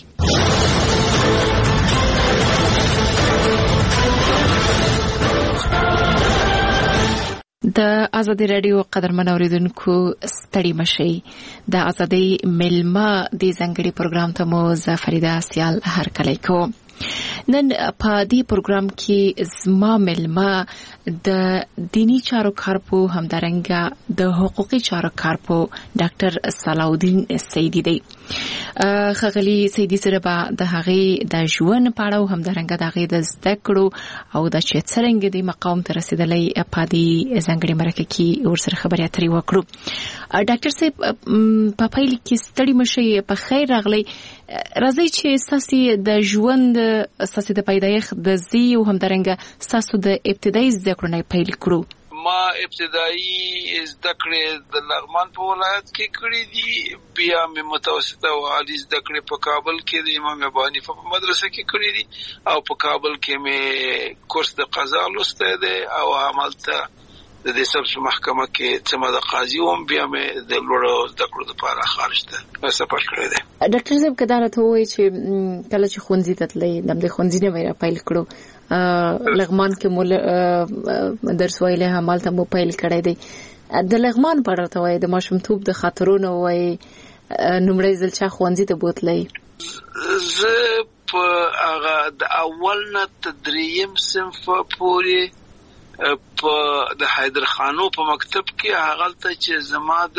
د ازادي رادیو قدرمن اوریدونکو ستړي مشي د ازادي ملما د زنګړي پروګرام ته مو زفریده سیال هر کله کو نن په دې پروګرام کې زما ملما د دینی چارو کارپو همدارنګه د حقوقي چارو کارپو ډاکټر صلاحالدین سیدی دی خغلی سیدی سره به د هغه د ژوند پاړو همدارنګه د هغه د زده کړو او د چترنګ دی مقام ته رسیدلې په دې زنګړي مرکه کې ورسره خبرې اترې وکړو ډاکټر صاحب په پیل کې ستړي مشي په خیر راغلی راځي چې ساسي د ژوند ساسي د پیدایښت د زی او همدارنګه ساسو د ابتدایي زده کړو نه پیل کړو ما ابتدایي زده کړې د لغمان په ولایت کې کړې دي، بیا مې متوسطه او عالی زده کړې په کابل کې د امام ابو حنیفه په مدرسه کې کړې دي، او په کابل کې مې کورس د قضا لوستی دی، او همالته د دې سبز محکمه کې څه د قاضي وم، بیا مې د لوړو زده کړو لپاره خارج ته سفر کړی دی. ډاکټر صاحب که دا راته ووایي چې کله چې ښوونځي ته تلئ، د ښوونځي نه مې را پیل کړو، لغمان کې مو درس ویلی، همالته مو پیل کړی دی. د لغمان په اړه راته وایي، د ماشومتوب د خاطرونو وایي، لومړی ځل چا ښوونځي ته بوتلی؟ زه په هغه د اول نه تر درېیم صنف پورې په د حیدرخانو په مکتب کې هغلته چې زما د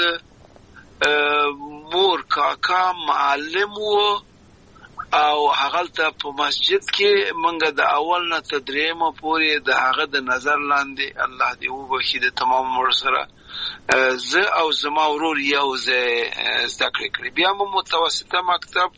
مور کاکا معلم و، او هغلته په مسجد کې منګه د اول نه تر درېیمه پورې د هغه د نظر لاندې الله دې وبخښي د تمام عمر سره زه او زما ورور یو ځای زده کړې کړې. بیا مو متوسطه مکتب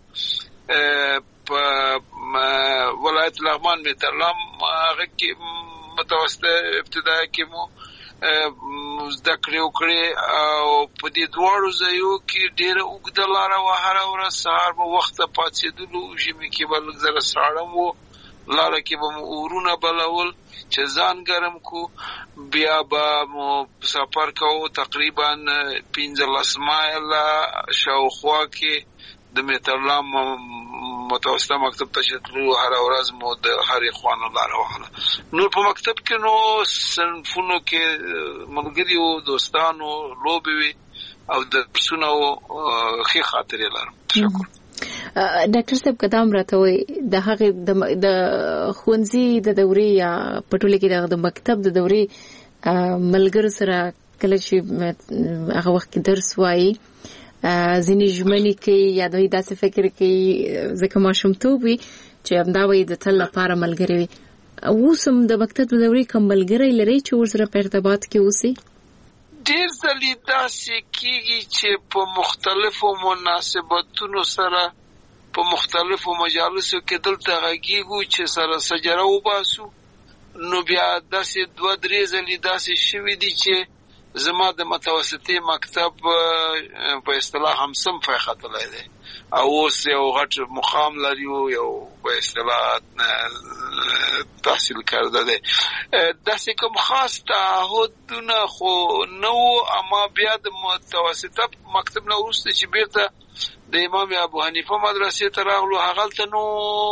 په ولایت لغمان میترلام هغه کې متوسطه ابتدائي کې مو زده کړې وکړې، او په دې دواړو ځایو کې ډېره اوږده لاره وه. هره ورځ سهار به وخته پاڅېدلو، ژمي کې به لږ زره ساړه و، لاره کې به مو اورونه بلول چې ځان ګرم کو، بیا به مو سفر کوو تقریبا 15 مایله شاوخوا کې د میترلام متوسطه مکتب ته چې تلو، هره ورځ مو د هرې خوا نه لاره وهله. نور په مکتب کې نو صنفونو کې ملګري وو، دوستانو، لوبې وې او درسونه وو، ښې خاطرې لرم. شکر. ډاکټر صاحب که دا هم راته وایي، د هغې د ښوونځي د دورې یا په ټوله کې د مکتب د دورې ملګرو سره کله چې هغه وخت کې درس وایي، ځینې ژمنې کوي یا دوی داسې فکر کوي ځکه ماشومتوب وي چې همدا وایي د تل لپاره ملګري وي. اوس هم د مکتب د دورې کوم ملګری لرئ چې ورسره په ارتباط کې اوسئ؟ ډېر ځلې داسې کېږي چې په مختلفو مناسبتونو سره په مختلفو مجالسو کې دلته غږیږو چې سره سجره وباسو، نو بیا داسې 2-3 ځلې داسې شوي دي چې زما د متوسطې مکتب په اصطلاح هم صنف ختلی دی، او اوس یو غټ مقام لري، یو په اصطلاح تحصیل کرده دی. داسې کوم خاص تعهدونه خو نه وو، اما بیا د متوسطه مکتب نه وروسته چې بیرته د امام ابو حنیفه مدرسې ته راغلو، هغلته نو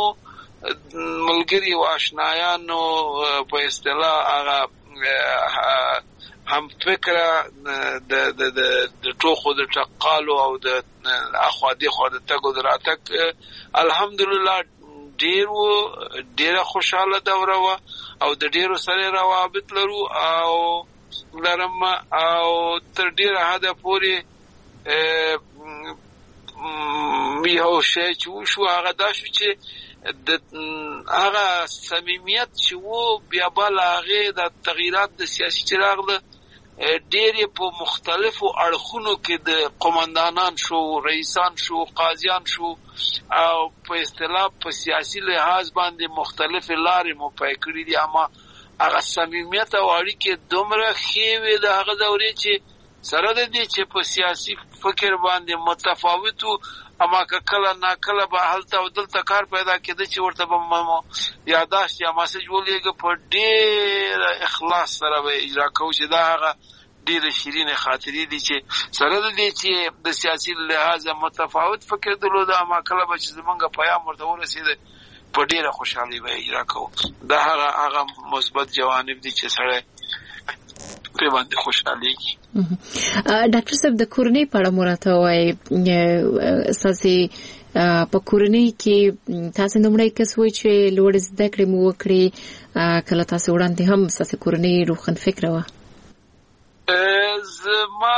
ملګري او آشنایانو په اصطلاح هغه هم فکره د ټوخو د ټقالو او د اخوا دېخوا د تګ او د راتګ الحمدلله ډېره خوشحاله دوره وه، او د ډېرو سره روابط لرو او لرم، او تر ډېره حده پورې یو شی چې وشو هغه دا شو چې د هغه صمیمیت چې وو بیا بل هغې د تغییرات د سیاسي چې راغله ډېرې په مختلفو اړخونو کې د قمندانان شو، رئیسان شو، قاضیان شو، او په اصطلاح په سیاسي لحاظ باندې مختلفې لارې مو پای کړي دي. اما هغه صمیمیت او اړیکې دومره ښې وې د هغه دورې چې سره د دې چې په سیاسي فکر باندې متفاوت وو، اما که کله ناکله به هلته او دلته کار پیدا کېده چې ورته به یاداشت یا مسج ولېږه، په ډېر اخلاص سره به اجرا کوو چې دا هغه ډېرې شیرینې خاطرې دي چې سره د دې چې د سیاسي لحاظه متفاوت فکر درلوده، اما کله به چې زمونږ پیام ورته ورسېده په ډېره خوشحالۍ به اجرا کوو. دا هغه مثبت جوانب دي چې سړی په باندې خوشحالېږي. ډاکټر صاحب د کورنۍ په اړه مو راته ووایئ، ستاسې په کورنۍ کې تاسې لومړی کس وئ چې لوړې زده کړې مو وکړې، کله تاسې وړاندې هم ستاسې کورنۍ روښانفکره وه؟ زما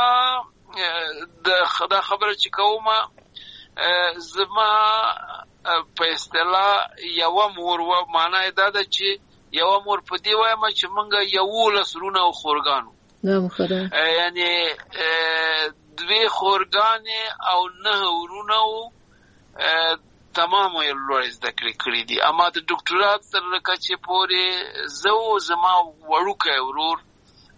دا خبره چې کومه، زما په اصطلاح یوه مور وه، معنا یې دا ده چې یوه مور په دې وایم چې موږ 11 رونه او خورګانو، یعنې 2 خورګانې او 9 ورونه وو، تمام یې لوړې زده کړې کړي دي. اما د ډاکټرات تر کچې پورې زه و زما وړوکی ورور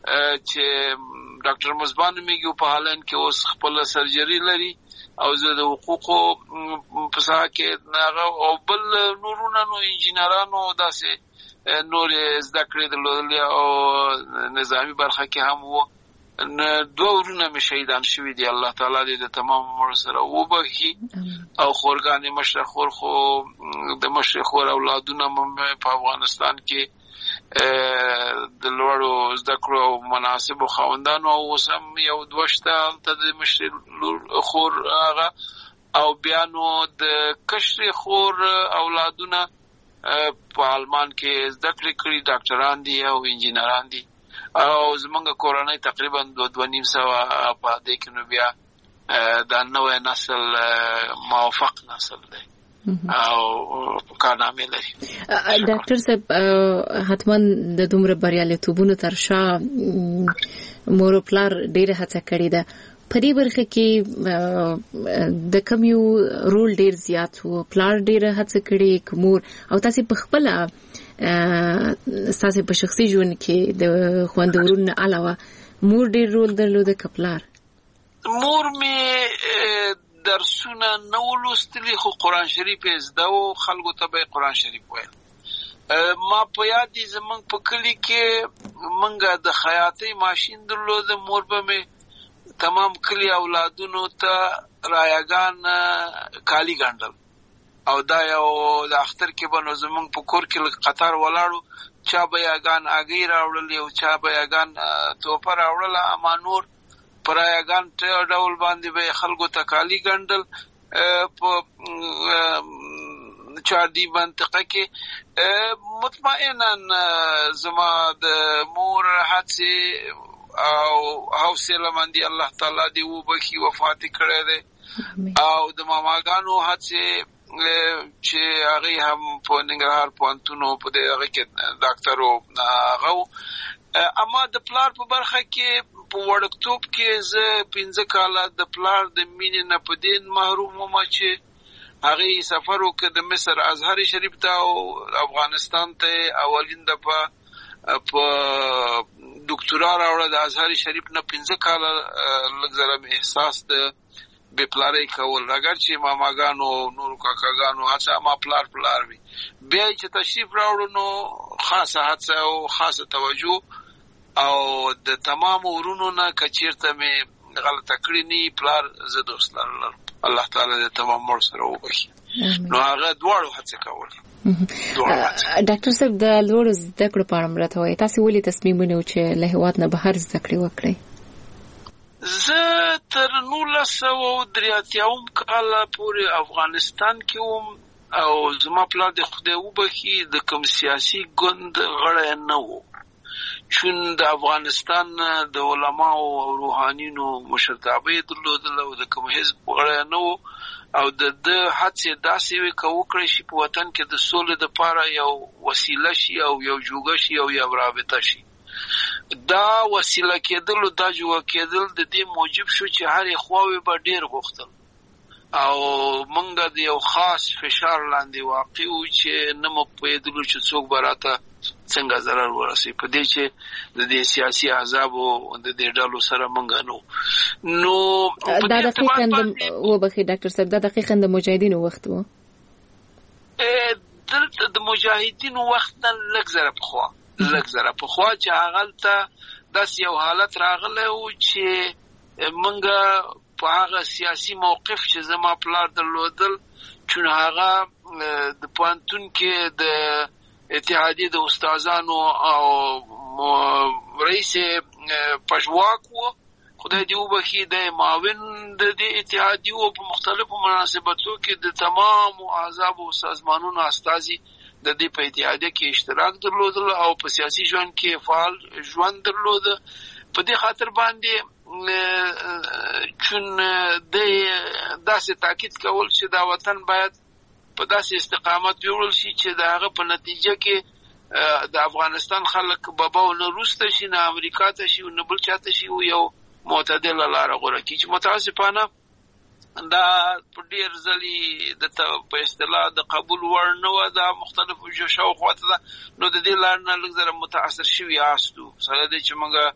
چې ډاکټر مزبان میګو په هالند کې اوس خپل سرجری لري او زه د حقوقو په ساحه کې هغه او بل نورونه نو انجینرانو داسې نور زده کړې درلودل او نظامی برخه کې هم وو. دوه ورونه مې شهیدان شوي دي. الله تعالی دې د تمام عمر سره وبخي او خورګانې مشرق خور خو د مشرق خور اولادونه په افغانستان کې د لوړو زده کړو او مناسبو خاوندانو او اوس هم یو دوه شته هلته د مشرق خور هغه او بیا نو د کشر خور اولادونه په آلمان کې زده کړې کړي ډاکټران دي او انجینران دي او زمونږ کورنۍ تقریبا 2.5 په دې کې نو بیا د نوې نسل موافق نسل دی او کارنامې لري. ډاکټر صاحب حتما د دومره بریالیتوبونو تر شا مور او پلار ډېره هڅه کړې ده. په دې برخه کې د کوم یو رول ډېر زیات وو؟ پلار ډېره هڅه کړې که مور؟ او تاسو په خپل تاسو په شخصي ژوند کې د خوندورونو علاوه مور ډېر رول درلود که پلار؟ مور می درسونه نو لوستلی خو قرآن شریف زده او خلکو ته به قرآن شریف ویل. ما په یاد دي زمونږ په کلي کې مونږ د خیاطۍ ماشین درلود. مور به می تمام کلی اولادونو ته رایگان کالی ګنډل او دا یو د اختر کې به نو زمونږ په کور کې قطار ولاړو، چا به یاګان اګی راوړل او چا به یاګان توپه راوړل. اما نور پر یاګان ډول باندې به خلکو ته کالی ګنډل. په چاردی منطقه کې مطمئنا زما د مور هڅې او حوصله مندي الله تعالی دې وبخي وفات کړې ده او د ماماګانو هڅې چې هغه هم په ننګرهار پوهنتون په دې هغه کې ډاکټر او هغه. اما د پلار په برخه کې په وړکتوب کې زه 15 کاله د پلار د مینې نه په دین محروم وم چې هغه سفر وکړ د مصر ازهر شریف ته او افغانستان ته اولین دفعه په ډاکټرا راوړل د ازهر شریف نه 15 کاله لږ احساس د بپلارې کول. اگر چې ماماګانو نور کاکاګانو هڅه ما پلار وي بیا چې تشریف راوړو نو خاصه هڅه او خاصه توجه او د تمام ورونو نه کچیرته مې غلطه کړې نه پلار زه دوست لرم. الله تعالی د تمام مر سره وبخي. نو هغه دواړو هڅه کول. ډاکټر صاحب د لوړ زده کړو په اړه مرته وایي تاسو ولې تصمیم ونیو چې له هیواد نه بهر زده کړې وکړئ؟ زه تر 1983 کاله پورې افغانستان کې وم او زما پلار د خدای وبخي د کوم سیاسي ګوند غړی نه و، چون د افغانستان د علماو او روحانینو مشرتابه درلودل او د کوم حزب غړی نه و او د هڅې داسې وي که وکړی شي په وطن کې د سولې دپاره یو وسیله شي او یو جوګه شي او یو رابطه شي. دا وسیله کېدل او دا جوګه کېدل د دې موجب شو چې هرې خواوې به ډېر غوښتل او موږ د یو خاص فشار لاندې واقع وو چې نه مو پوهېدلو چې څوک به راته څنګه ضرر ورسوي په دې چې د دې سیاسي احزابو د دې ډلو سره موږ نو دا دقیقاً وبخي ډاکټر صاحب دا دقیقاً د مجاهدینو وخت و؟ دلته د مجاهدینو وخت نه لږ زره پخوا چې هغلته داسې یو حالت راغلی و چې موږ په هغه سیاسي موقف چې زما پلار درلودل چون هغه د پوهنتون کې د اتحادیې د استادانو او رئیس پژواک و، خدای دې وبخي د معاون د دې اتحادیو په مختلفو مناسبتو کې د تمام احزاب او سازمانونو استازي د دې په اتحادیه کې اشتراک درلودل او په سیاسي ژوند کې فعال ژوند درلود. په دې خاطر باندې چون د داسې تاکید کول چې دا وطن باید په داسې استقامت ویول شي چې د هغه په نتیجه کې د افغانستان خلک بابا نه روسته شي نه امریکا ته شي نه بل چاته شي یو معتدل لاره غوره کړي چې متاسفانه دا په ډیر ځلې د په اصطلاح د قبول وړ نه و، دا مختلفو شاوخواته ده. نو د دې لار نه لږ زره متاثر شوي یاستو سره دی چې موږ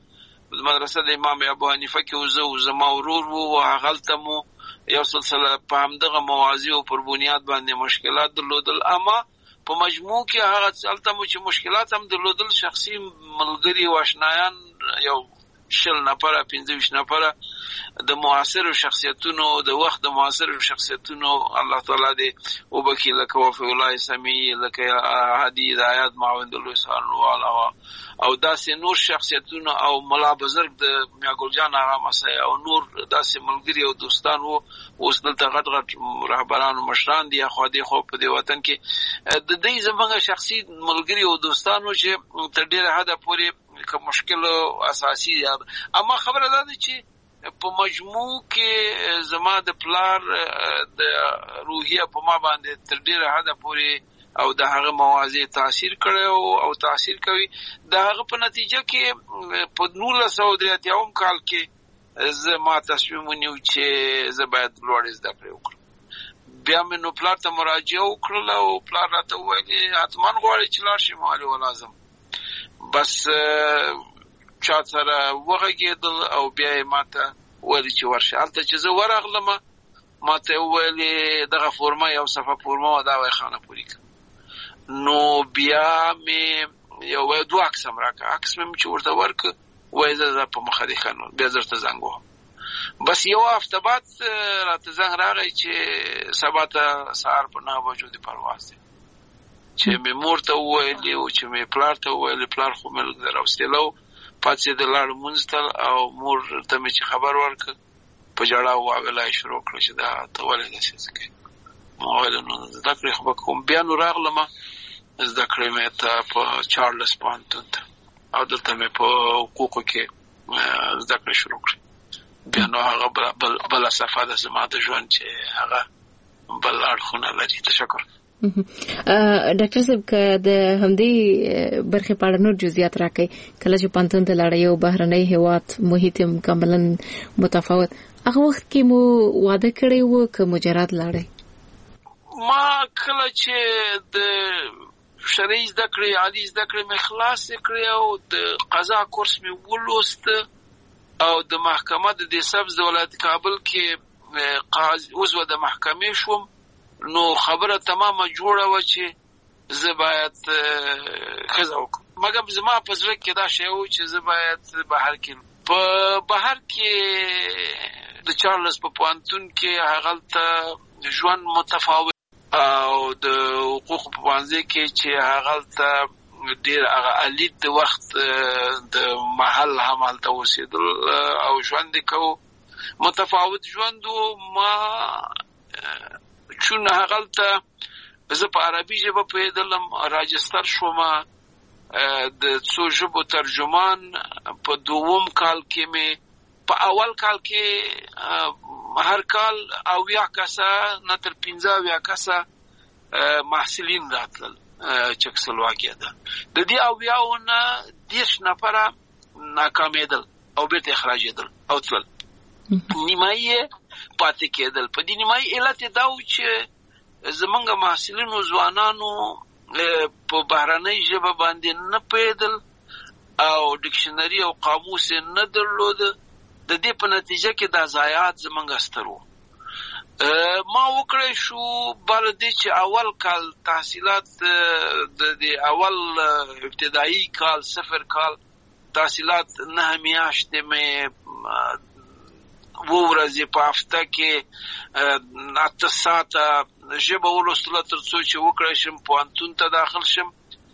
مدرسه د امام ابو حنیفه کې او زما ورور وو هغه مو یو سلسله په همدغه مواضیع او پر بنیاد باندې مشکلات درلودل. اما په مجموع کې هغه څلته مو چې مشکلات هم درلودل، شخصي ملګری او آشنایان یو 20 نفره 25 نفره د معاصر شخصیتونو د وخت د معاصر شخصیتونو الله تعالی دې وبکی لکه وفي الله سمي لکه هادي هدایت معاون د لوسان والا او داسې نور شخصیتونو او ملا بزرگ د میاګل جان هغه مسای او نور داسې ملګری او دوستان وو. اوس دلته غټ غټ رهبران او مشران دي خو دې خو په دې وطن کې د دې زمونږ شخصي ملګری او دوستانو چې تر ډیره حده پورې که مشکل اساسي یاد. اما خبره ده چې په مجموع کې زما د پلار د روحیه په ما باندې تر ډیره حده پورې او د هغه مواضیع تاثیر کړی او تاثیر کوي. د هغه په نتیجه کې په 1983 کال کې زما تصمیم ونیو چې زه باید لوړ زده کړې وکړم. بیا مې نو پلار ته مراجعه وکړله او پلار راته وویل حتما غواړې چې لاړ شې مالي ولازم. بس چا سره وغږېدل او بیا یې ماته ویل چې ورشه. هلته چې زه ورغلم ماته یې وویل دغه فورمه یو صفحه فورمه وه دا وایي خانه پورې کړه. نو بیا مې یو 2 عکس هم راکړه. عکس مې چې ورته ورکړه وایي زه په مخه دې ښه نو بیا زه درته زنګ وهم. بس یو هفته بعد راته زنګ راغی چې سبا ته سهار په 9 بجو د پرواز دی. چې مې مور ته وویلې او چې مې پلار ته وویلې، پلار خو مې لږ راوستلو پاڅېده لاړ لمونځ ته او مور ته مې چې خبر ورکړ په ژړا واویلا یې شروع کړه چې دا ته ولې داسې څه کوې. ما ویل نو زده کړې خو به کوم. بیا نو راغلم زده کړې مې ته په چارلس پوهنتون ته او دلته مې په حقوقو کې زده کړې شروع کړې. بیا نو هغه بله صفحه ده زما د ژوند چې هغه بل اړخونه لري. تشکر. ډاکټر صاحب که د همدې برخې په اړه نور جزئیات راکړئ. کله چې پوهنتون ته لاړئ یو بهرنی هېواد محیط هم کاملا متفاوت، هغه وخت کې مو واده کړی و که مجرد لاړئ؟ ما کله چې د شرعي زده کړې عادي زده کړې مې خلاصې کړې او د قضا کورس مې ولوست او د محکمه د دې سبز د ولایت کابل کې عضو د محکمې شوم. نو خبره تمامه جوړه و چې زه باید ښځه وکړم. مګر زما په زړه کې دا شی و چې زه باید بهر کې په بهر کې د چارلس په پوهنتون کې هغلته ژوند متفاوت او د حقوق په پوهنځي کې چې هغلته ډېر هغه الید د وخت د محل هم هلته اوسېدل او ژوند یې کوو متفاوت ژوند و. ما چون هغلته زه په عربي ژبه پوهېدلم، راجستر شوم د څو ژبو ترجمان. په 2 کال کې مې په اول کال کې هر کال 80 کسه نه تر 15 کسه محصلین راتلل چکسلواکیا ده. د دې 80 نه 10 نفره ناکامېدل او بیرته اخراجېدل او تلل. نیمایي پاتې کېدل. په دې نیمایي علت دا و چې زمونږ محصلینو ځوانانو په بهرنۍ ژبه باندې نه پوهېدل او ډکشنري او قاموس یې نه درلوده. د دې په نتیجه کې دا ضایعات زمونږ ستر و. ما وکړی شو بل دې چې اول کال تحصیلات د اول ابتدایي کال 0 کال تحصیلات 9 میاشتې مې 2 ورځې په هفته کې 8 ساعته ژبه ولوستله تر څو چې وکړی شم پوهنتون ته داخل شم.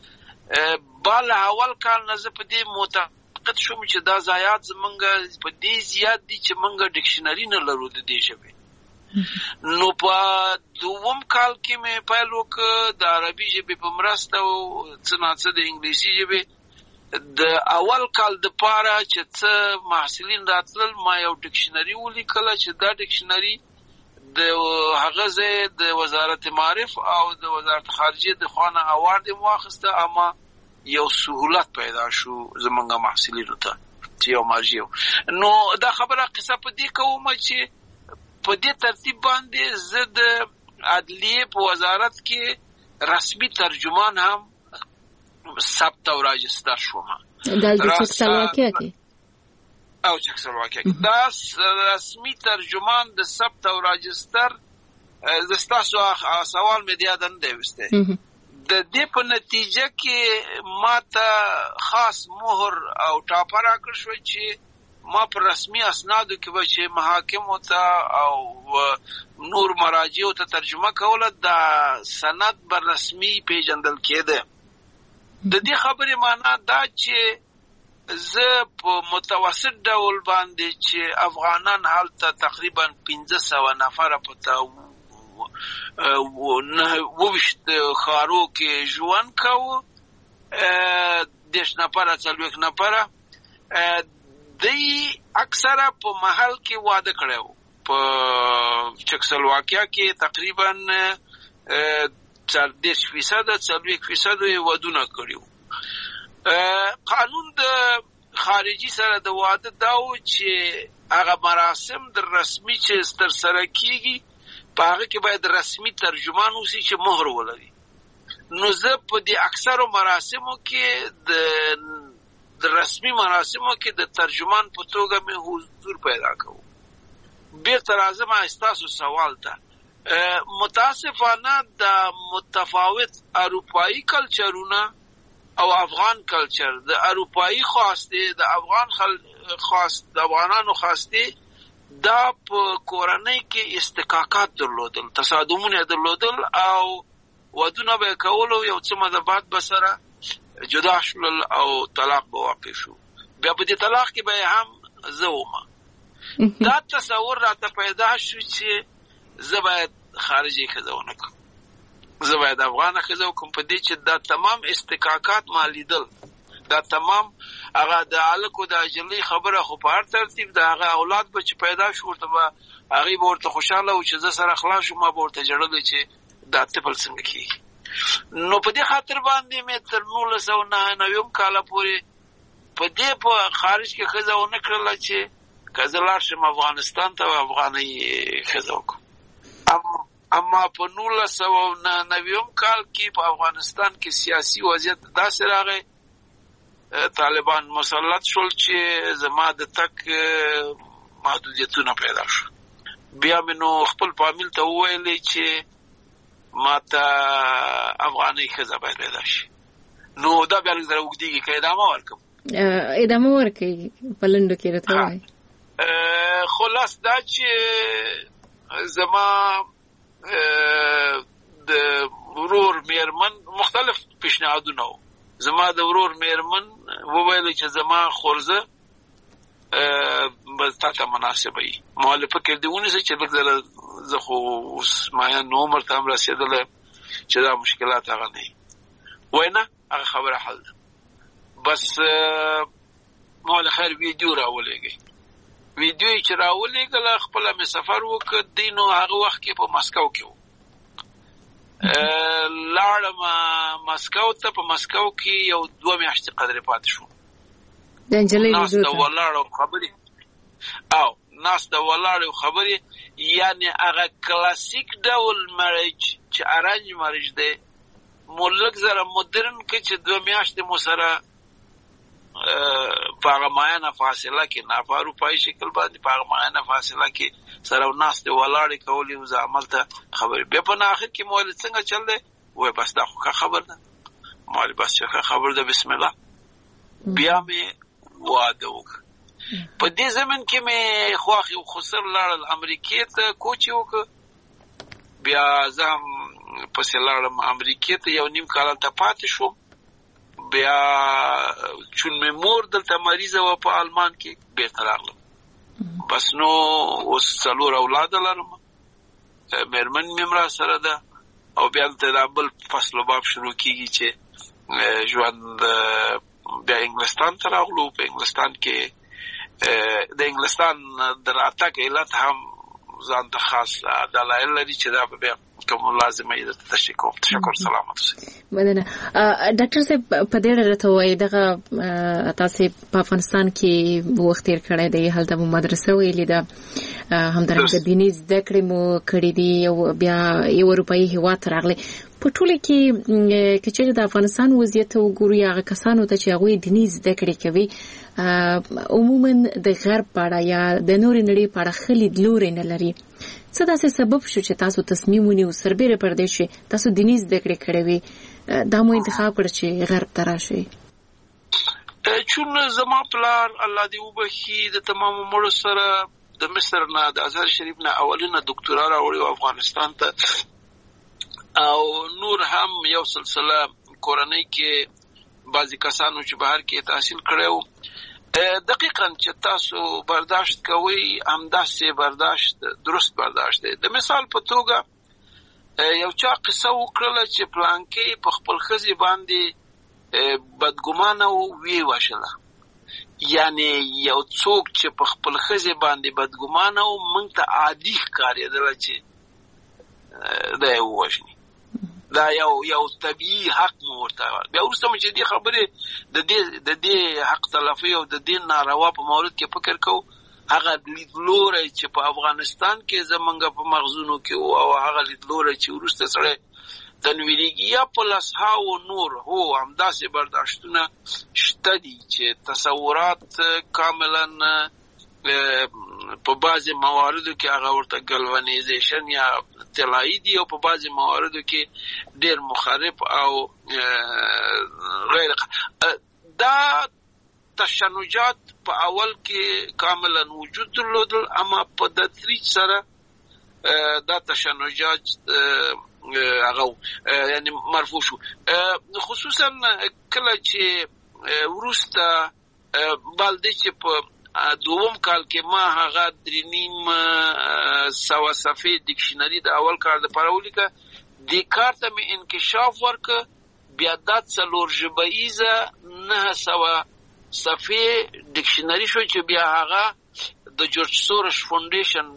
بل اول کال نه زه په دې معتقد شوم چې دا ضایعات زمونږ په دې زیات دي چې مونږ ډکشنري نه لرو د دې ژبې. نو په 2 کال کې مې پیل وکړ د عربي ژبې په مرسته او څه ناڅه د انګلیسي ژبې. د اول کال د پاره چې څه محصلین راتلل ما یو ډکشنري ولیکله چې دا ډکشنري د هغه ځای د وزارت معارف او د وزارت خارجه د خانه اوارد واخسته. اما یو سهولت پیدا شو زمونږ محصلینو ته چې یو مرجع. نو دا خبره قصه په دې کوم چې په دې ترتیب باندې زه د عدلیه په وزارت کې رسمي ترجمان هم ثبت او راجستر شوم. دا د چکسلواکیا کې او چکسلواکیا دا رسمي ترجمان د ثبت او راجستر د تاسو سوال مې د یاد نه وسته د دې په نتیجه کې ماته خاص مهر او ټاپر راکړ شو چې ما پر رسمي اسنادو کې به چې محاکم ته او نور مراجع ته ترجمه کوله دا سند بر رسمي پیژندل کېده. د دې خبرې معنا دا چې زه په متوسط ډول باندې چې افغانان هلته تقریبا 1500 نفر پته ووشت خارو کې ژوند کوو 10 نفر 40 نفر دی اکثره په محل کې واده کړو. په چکسلواکیا کې تقریبا 40% ودونه کړیو. قانون د خارجي سره د واده داو چې هغه مراسم د رسمي چې تر سره کیږي په هغه کې باید رسمي ترجمان اوسي چې مهر ولري. نو زه په دې اکثرو مراسمو کې د رسمي مراسمو کې د ترجمان په توګه مې حضور پیدا کوم. بیرته راځم تاسو سوال ته. متاسفانه د متفاوت اروپایي کلچرونه او افغان کلچر د اروپایي خواسته د افغان خواست د افغانانو خواسته دا په کورنۍ کې استکاکات درلودل، تصادمونه درلودل او ودونه به کولو یو څه مدبات بسره جدا شول او طلاق به واقع شو. بیا په دې طلاق کې به هم زوما دا تصور راته پیدا شو چې زه باید خارجي خزونه کوم، زه باید افغانه خزو کوم په دې چې دا تمام استکاکات مالیدل، دا تمام هغه د الکو د اجلی خبره خو په هر ترتیب د هغه اولاد به چې پیدا شو ته به هغه ورته خوشاله او چې زه سره خلاص شم ما ورته جوړل چې دا تپل څنګه کی. نو په دې خاطر باندې مې تر 1999 کال پورې په دې په خارج کې خزونه کړل چې کزلار شم افغانستان ته افغاني خزو کوم. اما په 1999 کال کې په افغانستان کې سیاسي وضعیت داسې راغی طالبان مسلط شول چې زما د تک محدودیتونه پیدا شو. بیا مې نو خپل فامیل ته وویل چې ما ته افغاني خزه باید پیدا شي. نو دا بیا لږ وګدیږي که ادامه ورکوي په لنډو کې راته وایي. خلاص دا چې زما د ورور میرمن مختلف پیشنهادونه وو. زما د ورور میرمن وویل چې زما خورزه بس تاته مناسبه وي مؤلفه کړدهونه چې لږ زه خو اوس مایان عمر ته هم رسېدلی چې دا مشکلات هغه نه وي نه هغه خبره حل ده. بس مال خیر ویډیو راولېږي. ویډیو چې راولېږله خپله مې سفر وکړ دی نو هغه وخت کې په مسکو کې و. لاړم مسکو ته. په مسکو کې یو 2 میاشتې قدرې پاتې شوم. ناس د ولاړو خبرې او ناس د ولاړو خبرې یعنی هغه کلاسیک ډول مریج چې ارنج مریج دی ملک زره مدرن کې چې 2 میاشتې مو سره په هغه معینه فاصله کې نه په اروپایي شکل باندې په هغه معینه فاصله کې سره ناس د ولاړې کولې او زه عمل ته خبرې. بیا په آخر کې مو څنګه چل دی وای بس دا خو خبر ده مالي بس څه خبر ده بسم الله. بیا مې واده وکړ. په دې زمن کې مې خواخي او خسر لاړل امریکې ته کوچ وکړ. بیا زه هم پسې لاړم امریکې ته 1.5 کال ته پاتې شوم. بیا چون مې مور دلته مریضه و په آلمان کې بیرته راغلم. بس نو اوس 4 اولاد لرم. مېرمن مې مرا سره ده او بیا دلته دا بل فصل باب شروع کیږي چې ژوند بیا انګلستان ته راغلو. په انګلستان کې د انګلستان د راتګ علت هم ځان ته خاص دلایل لري چې دا بیا کوم لازمه ده تشکر سلامت مننه ډاکټر صاحب په دې اړه ته وایي دغه تاسو په افغانستان کې وخت تیر کړی دی هلته مو مدرسه ویلې ده همدارنګه دیني زده کړې مو کړې دي او بیا یو اروپایي هیواد ته راغلی په ټوله کې که چېرې د افغانستان وضعیت وګورو هغه کسانو ته چې هغوی دیني زده کړې کوي عموما د غرب په اړه یا د نورې نړۍ په اړه ښه لیدلوری نه لري څه داسې سبب شو چې تاسو تصمیم ونیو سربیره پر دې چې تاسو دیني زده کړې کړې وي دا مو انتخاب کړ چې غرب ته راشئ چون زما پلار الله دې وبخي د تمام مړو سره د مصر نه د ازهر شریف نه اولینه دکتورا راوړی افغانستان ته او نور هم یو سلسله کورنۍ کې بعضی کسانو چې بهر کې تحصیل کړو دقیقاً چې تاسو برداشت کوئ همداسې برداشت درست برداشت دی د مثال په توګه یو چا قصه وکړله چې پلانکې په خپل ښځې باندې بدګمانه وی وشله یعنی یو څوک چې په خپل ښځې باندې بدګمانه و موږ ته عادي ښکارېدله چې دا یې ووژني دا یو طبیعي حق مو ورته بیا وروسته مو چې دې خبرې د دې حق تلافي او د دې ناروا په مورد کې فکر کوو هغه لیدلوری چې په افغانستان کې زمونږ په مغزونو کې او هغه لیدلوری چې وروسته سړی تنویریږي یا په لسهاو نور هو همداسې برداشتونه شته دي چې تصورات کاملا په بعضې مواردو کې هغه ورته ګلونیزیشن یا طلایی دي او په بعضې مواردو کې ډېر مخرب او غیر دا تشنجات په اول کې کاملا وجود درلودل اما په تدریج سره دا تشنجات هغه یعنی مرفوع شو خصوصا کله چې وروسته بالدې چې په دوم کال کې ما هغه 3.5 صفحې ډکشنری د اول کار لپاره ولیکه د کار ته مې انکشاف ورکه بیا دا 4 ژبهیزه 900 صفحې ډکشنری شو چې بیا هغه د جورج سورش فاونډیشن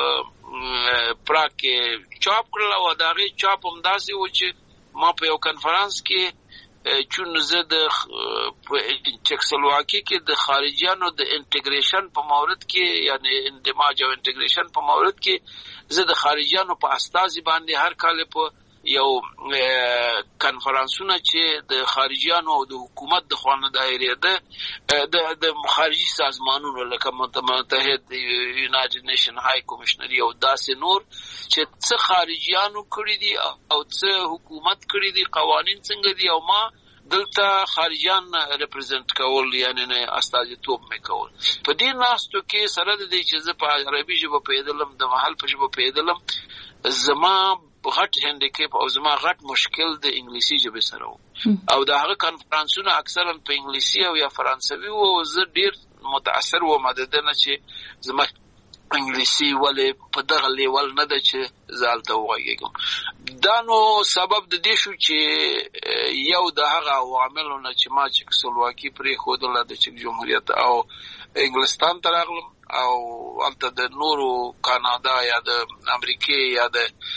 په پراګ کې چاپ کړل او دا غي چاپ هم داسې و چې ما په یو کنفرانس کې چون زه د چکسلواکی کې د خارجيانو د انټیګریشن په مورد کې یعنی اندماج او انټیګریشن په مورد کې زه د خارجيانو په استازي باندې هر کال په یو کنفرانسونه چې د خارجيانو او د حکومت د خوانه دایره د خارجي سازمانونو لکه متحد یونایټډ نیشن های کمشنري او داسې نور چې څه خارجيانو کړی دي او څه حکومت کړی دي قوانين څنګه دي او ما دلته خارجيان ریپرزنټ کول یعنی نه استازیتوب مې کول په دې ناستو کې سره د دې چې زه په عربي ژبه پیدلم د محل په ژبه پیدلم زما غټ هندیکیپ او زما غټ مشکل د انګلیسي ژبې سره و او د هغه کنفرانسونه اکثرا په انګلیسي او یا فرانسوي و زه ډیر متاثر وم د دې نه چې زما انګلیسي ولې په دغه لیول نه ده چې زالته وایګم دا نو سبب د دې شو چې یو د هغه عواملو نه چې ما چکسلواکي پرې خودله د چک جمهوریت او انګلستان ته راغلم او البته د نورو کانادا یا د امریکې یا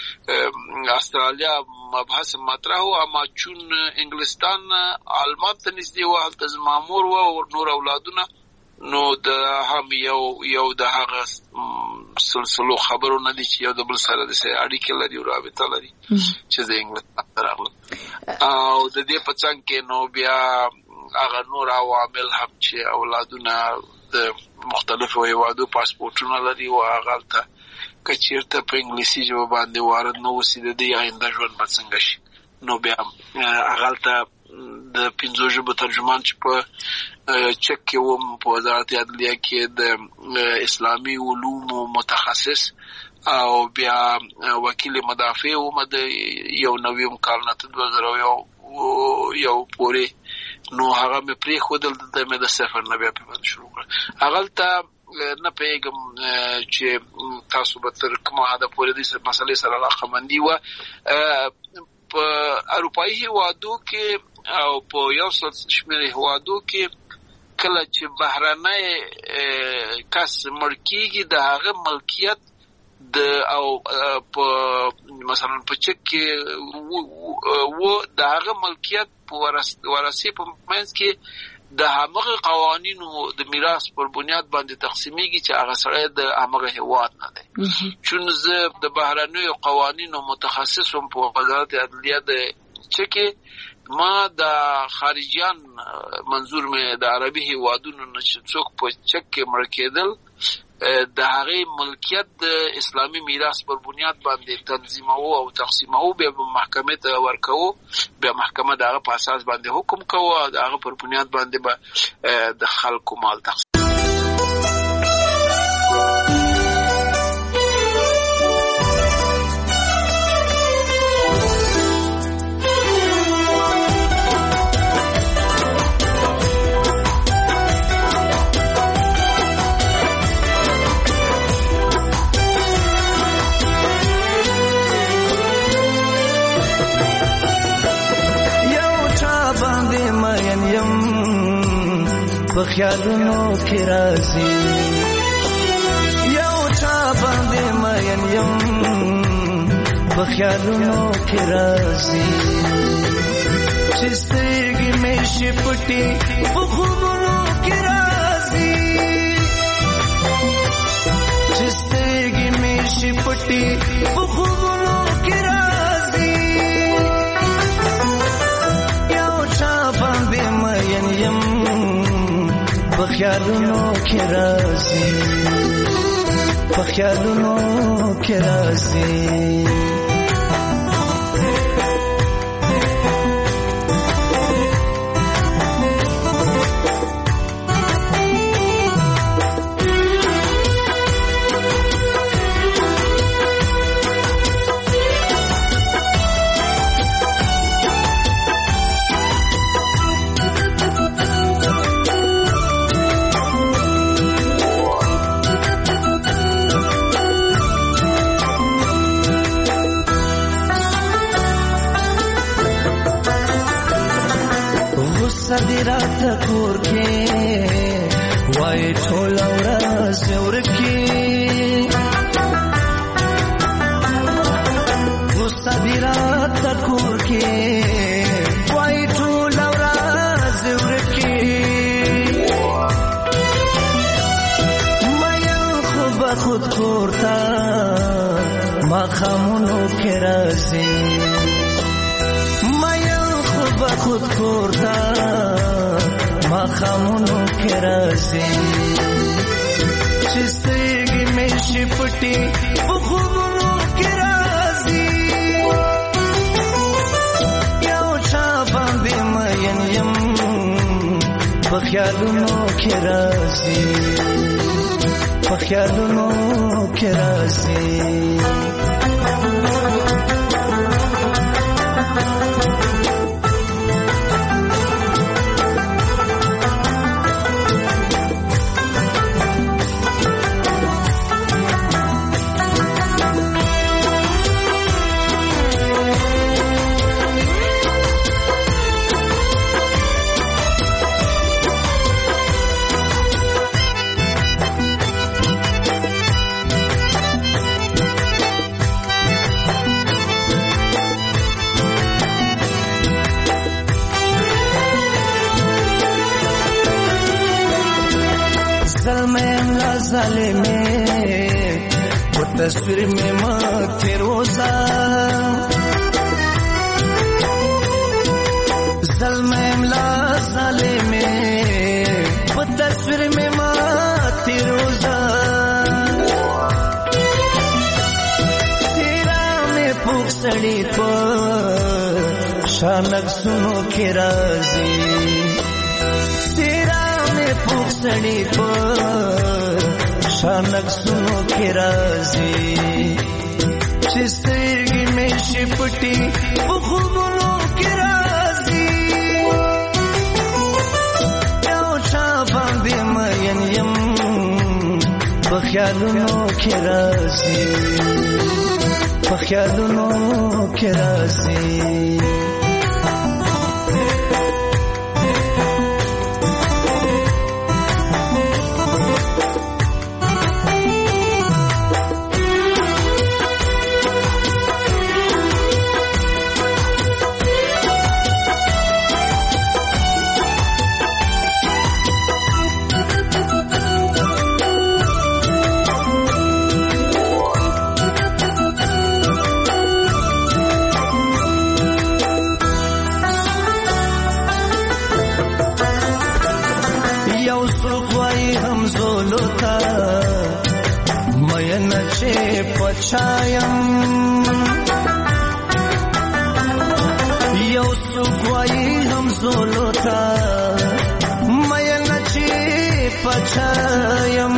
د استرالیا مبحث مطرح و اما چون انګلستان آلمان ته نږدې و هلته زما مور و او نور اولادونه نو د هم یو د هغه سلسلو خبرونه دي چې یو د بل سره د اړیکې لري او رابطه لري چې د انګلستان راغلم او د دې په څنګ کې نو بیا هغه نور عوامل هم چې اولادونه د مختلفو هیوادو پاسپورټونه لري او هغه ته کچیرته په انګلیسي ژبه باندې وارد نو وسی د دې آینده ژوند به څنګه شي نو بیا هغه ته د 5 ژبو ترجمان چې په چک کې وم په وزارت عدلیه کې د اسلامي علومو متخصص او بیا وکیل مدافع وم د یو نویم کال نه 2001 پورې نو هغه مې پرې خودل د مې د سفر نه بیا په شروع کړ هغه ته نه پیغام چې تاسو به تر کومه حد پورې د مسلې سره علاقه مندي و په اروپایي هیوادو کې او په یو څه شمېر هیوادو کې کله چې بهرنۍ کس مړ کېږي د هغه ملکیت د او په مثلا په چک کې و د هغه ملکیت په ورثه په منځ کې د هغه قوانینو د میراث پر بنیاد باندې تقسیمېږي چې هغه سره د هغه هیواد نه دی. چون زه د بهرنیو قوانینو متخصصم په وزارت عدلیه د چکه ما د خارجيان منظور مې د عربي هیوادونو نشه څوک په چک کې مړ کېدل د هغه ملکیت د اسلامي میراث پر بنیاد باندې تنظیمو او تقسیمو به محکمه ته ورکو به محکمه دغه په اساس باندې حکم کوي دغه پر بنیاد باندې به د خلکو مال تقسیم. بخیالونو کې راځي یو چا باندې مین یم بخیالونو کې راځي چې سترګې مې شي پټې په خوبونو کې راځي چې سترګې مې شي پټې په خوبونو کې راځي یو چا باندې مین یم بخیالونو کې راځي بخیالونو کې راځي صدرات کور کې وای ټول ورځ ورکی صدرات کور کې وای ټول ورځ ورکی مې خود کورتا ما خامونو کې راځي خود کورتا ما خامونو کې راځي چې سترګې مې شي پټې په خوبونو کې راځي یو چا باندې مین یم په خیالونو کې راځي په خیالونو کې راځي ظالمه वो तस्वीर में माथे रोजा ज़ल्मेमला ज़ालिमे वो तस्वीर में माथे रोजा तेरा में पुखसड़ी पर शानक सुनो के राजी तेरा में पुखसड़ी पर शानक सुनो के राजी چې سترګې مې شي پټې په خوبونو کې راځي یو چا باندې مین یم په خیالونو کې راځي په خیالونو کې راځي پچایم یو سوګوي هم زولوتا مې نچي پچایم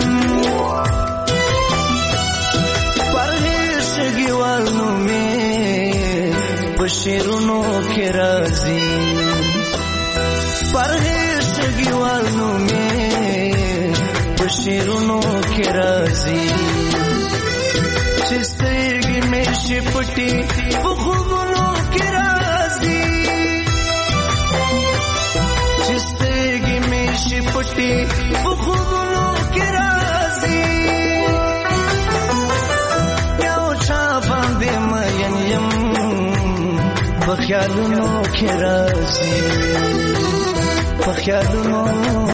پرهیشګي والنو مې بشیرونو کې راځي پرهیشګي والنو مې بشیرونو کې راځي چسترګي مې شپټي په خوبونو کې راځي چسترګي مې شپټي په خوبونو کې راځي یو چا باندې مېن يم په خیالونو کې راځي په خیالونو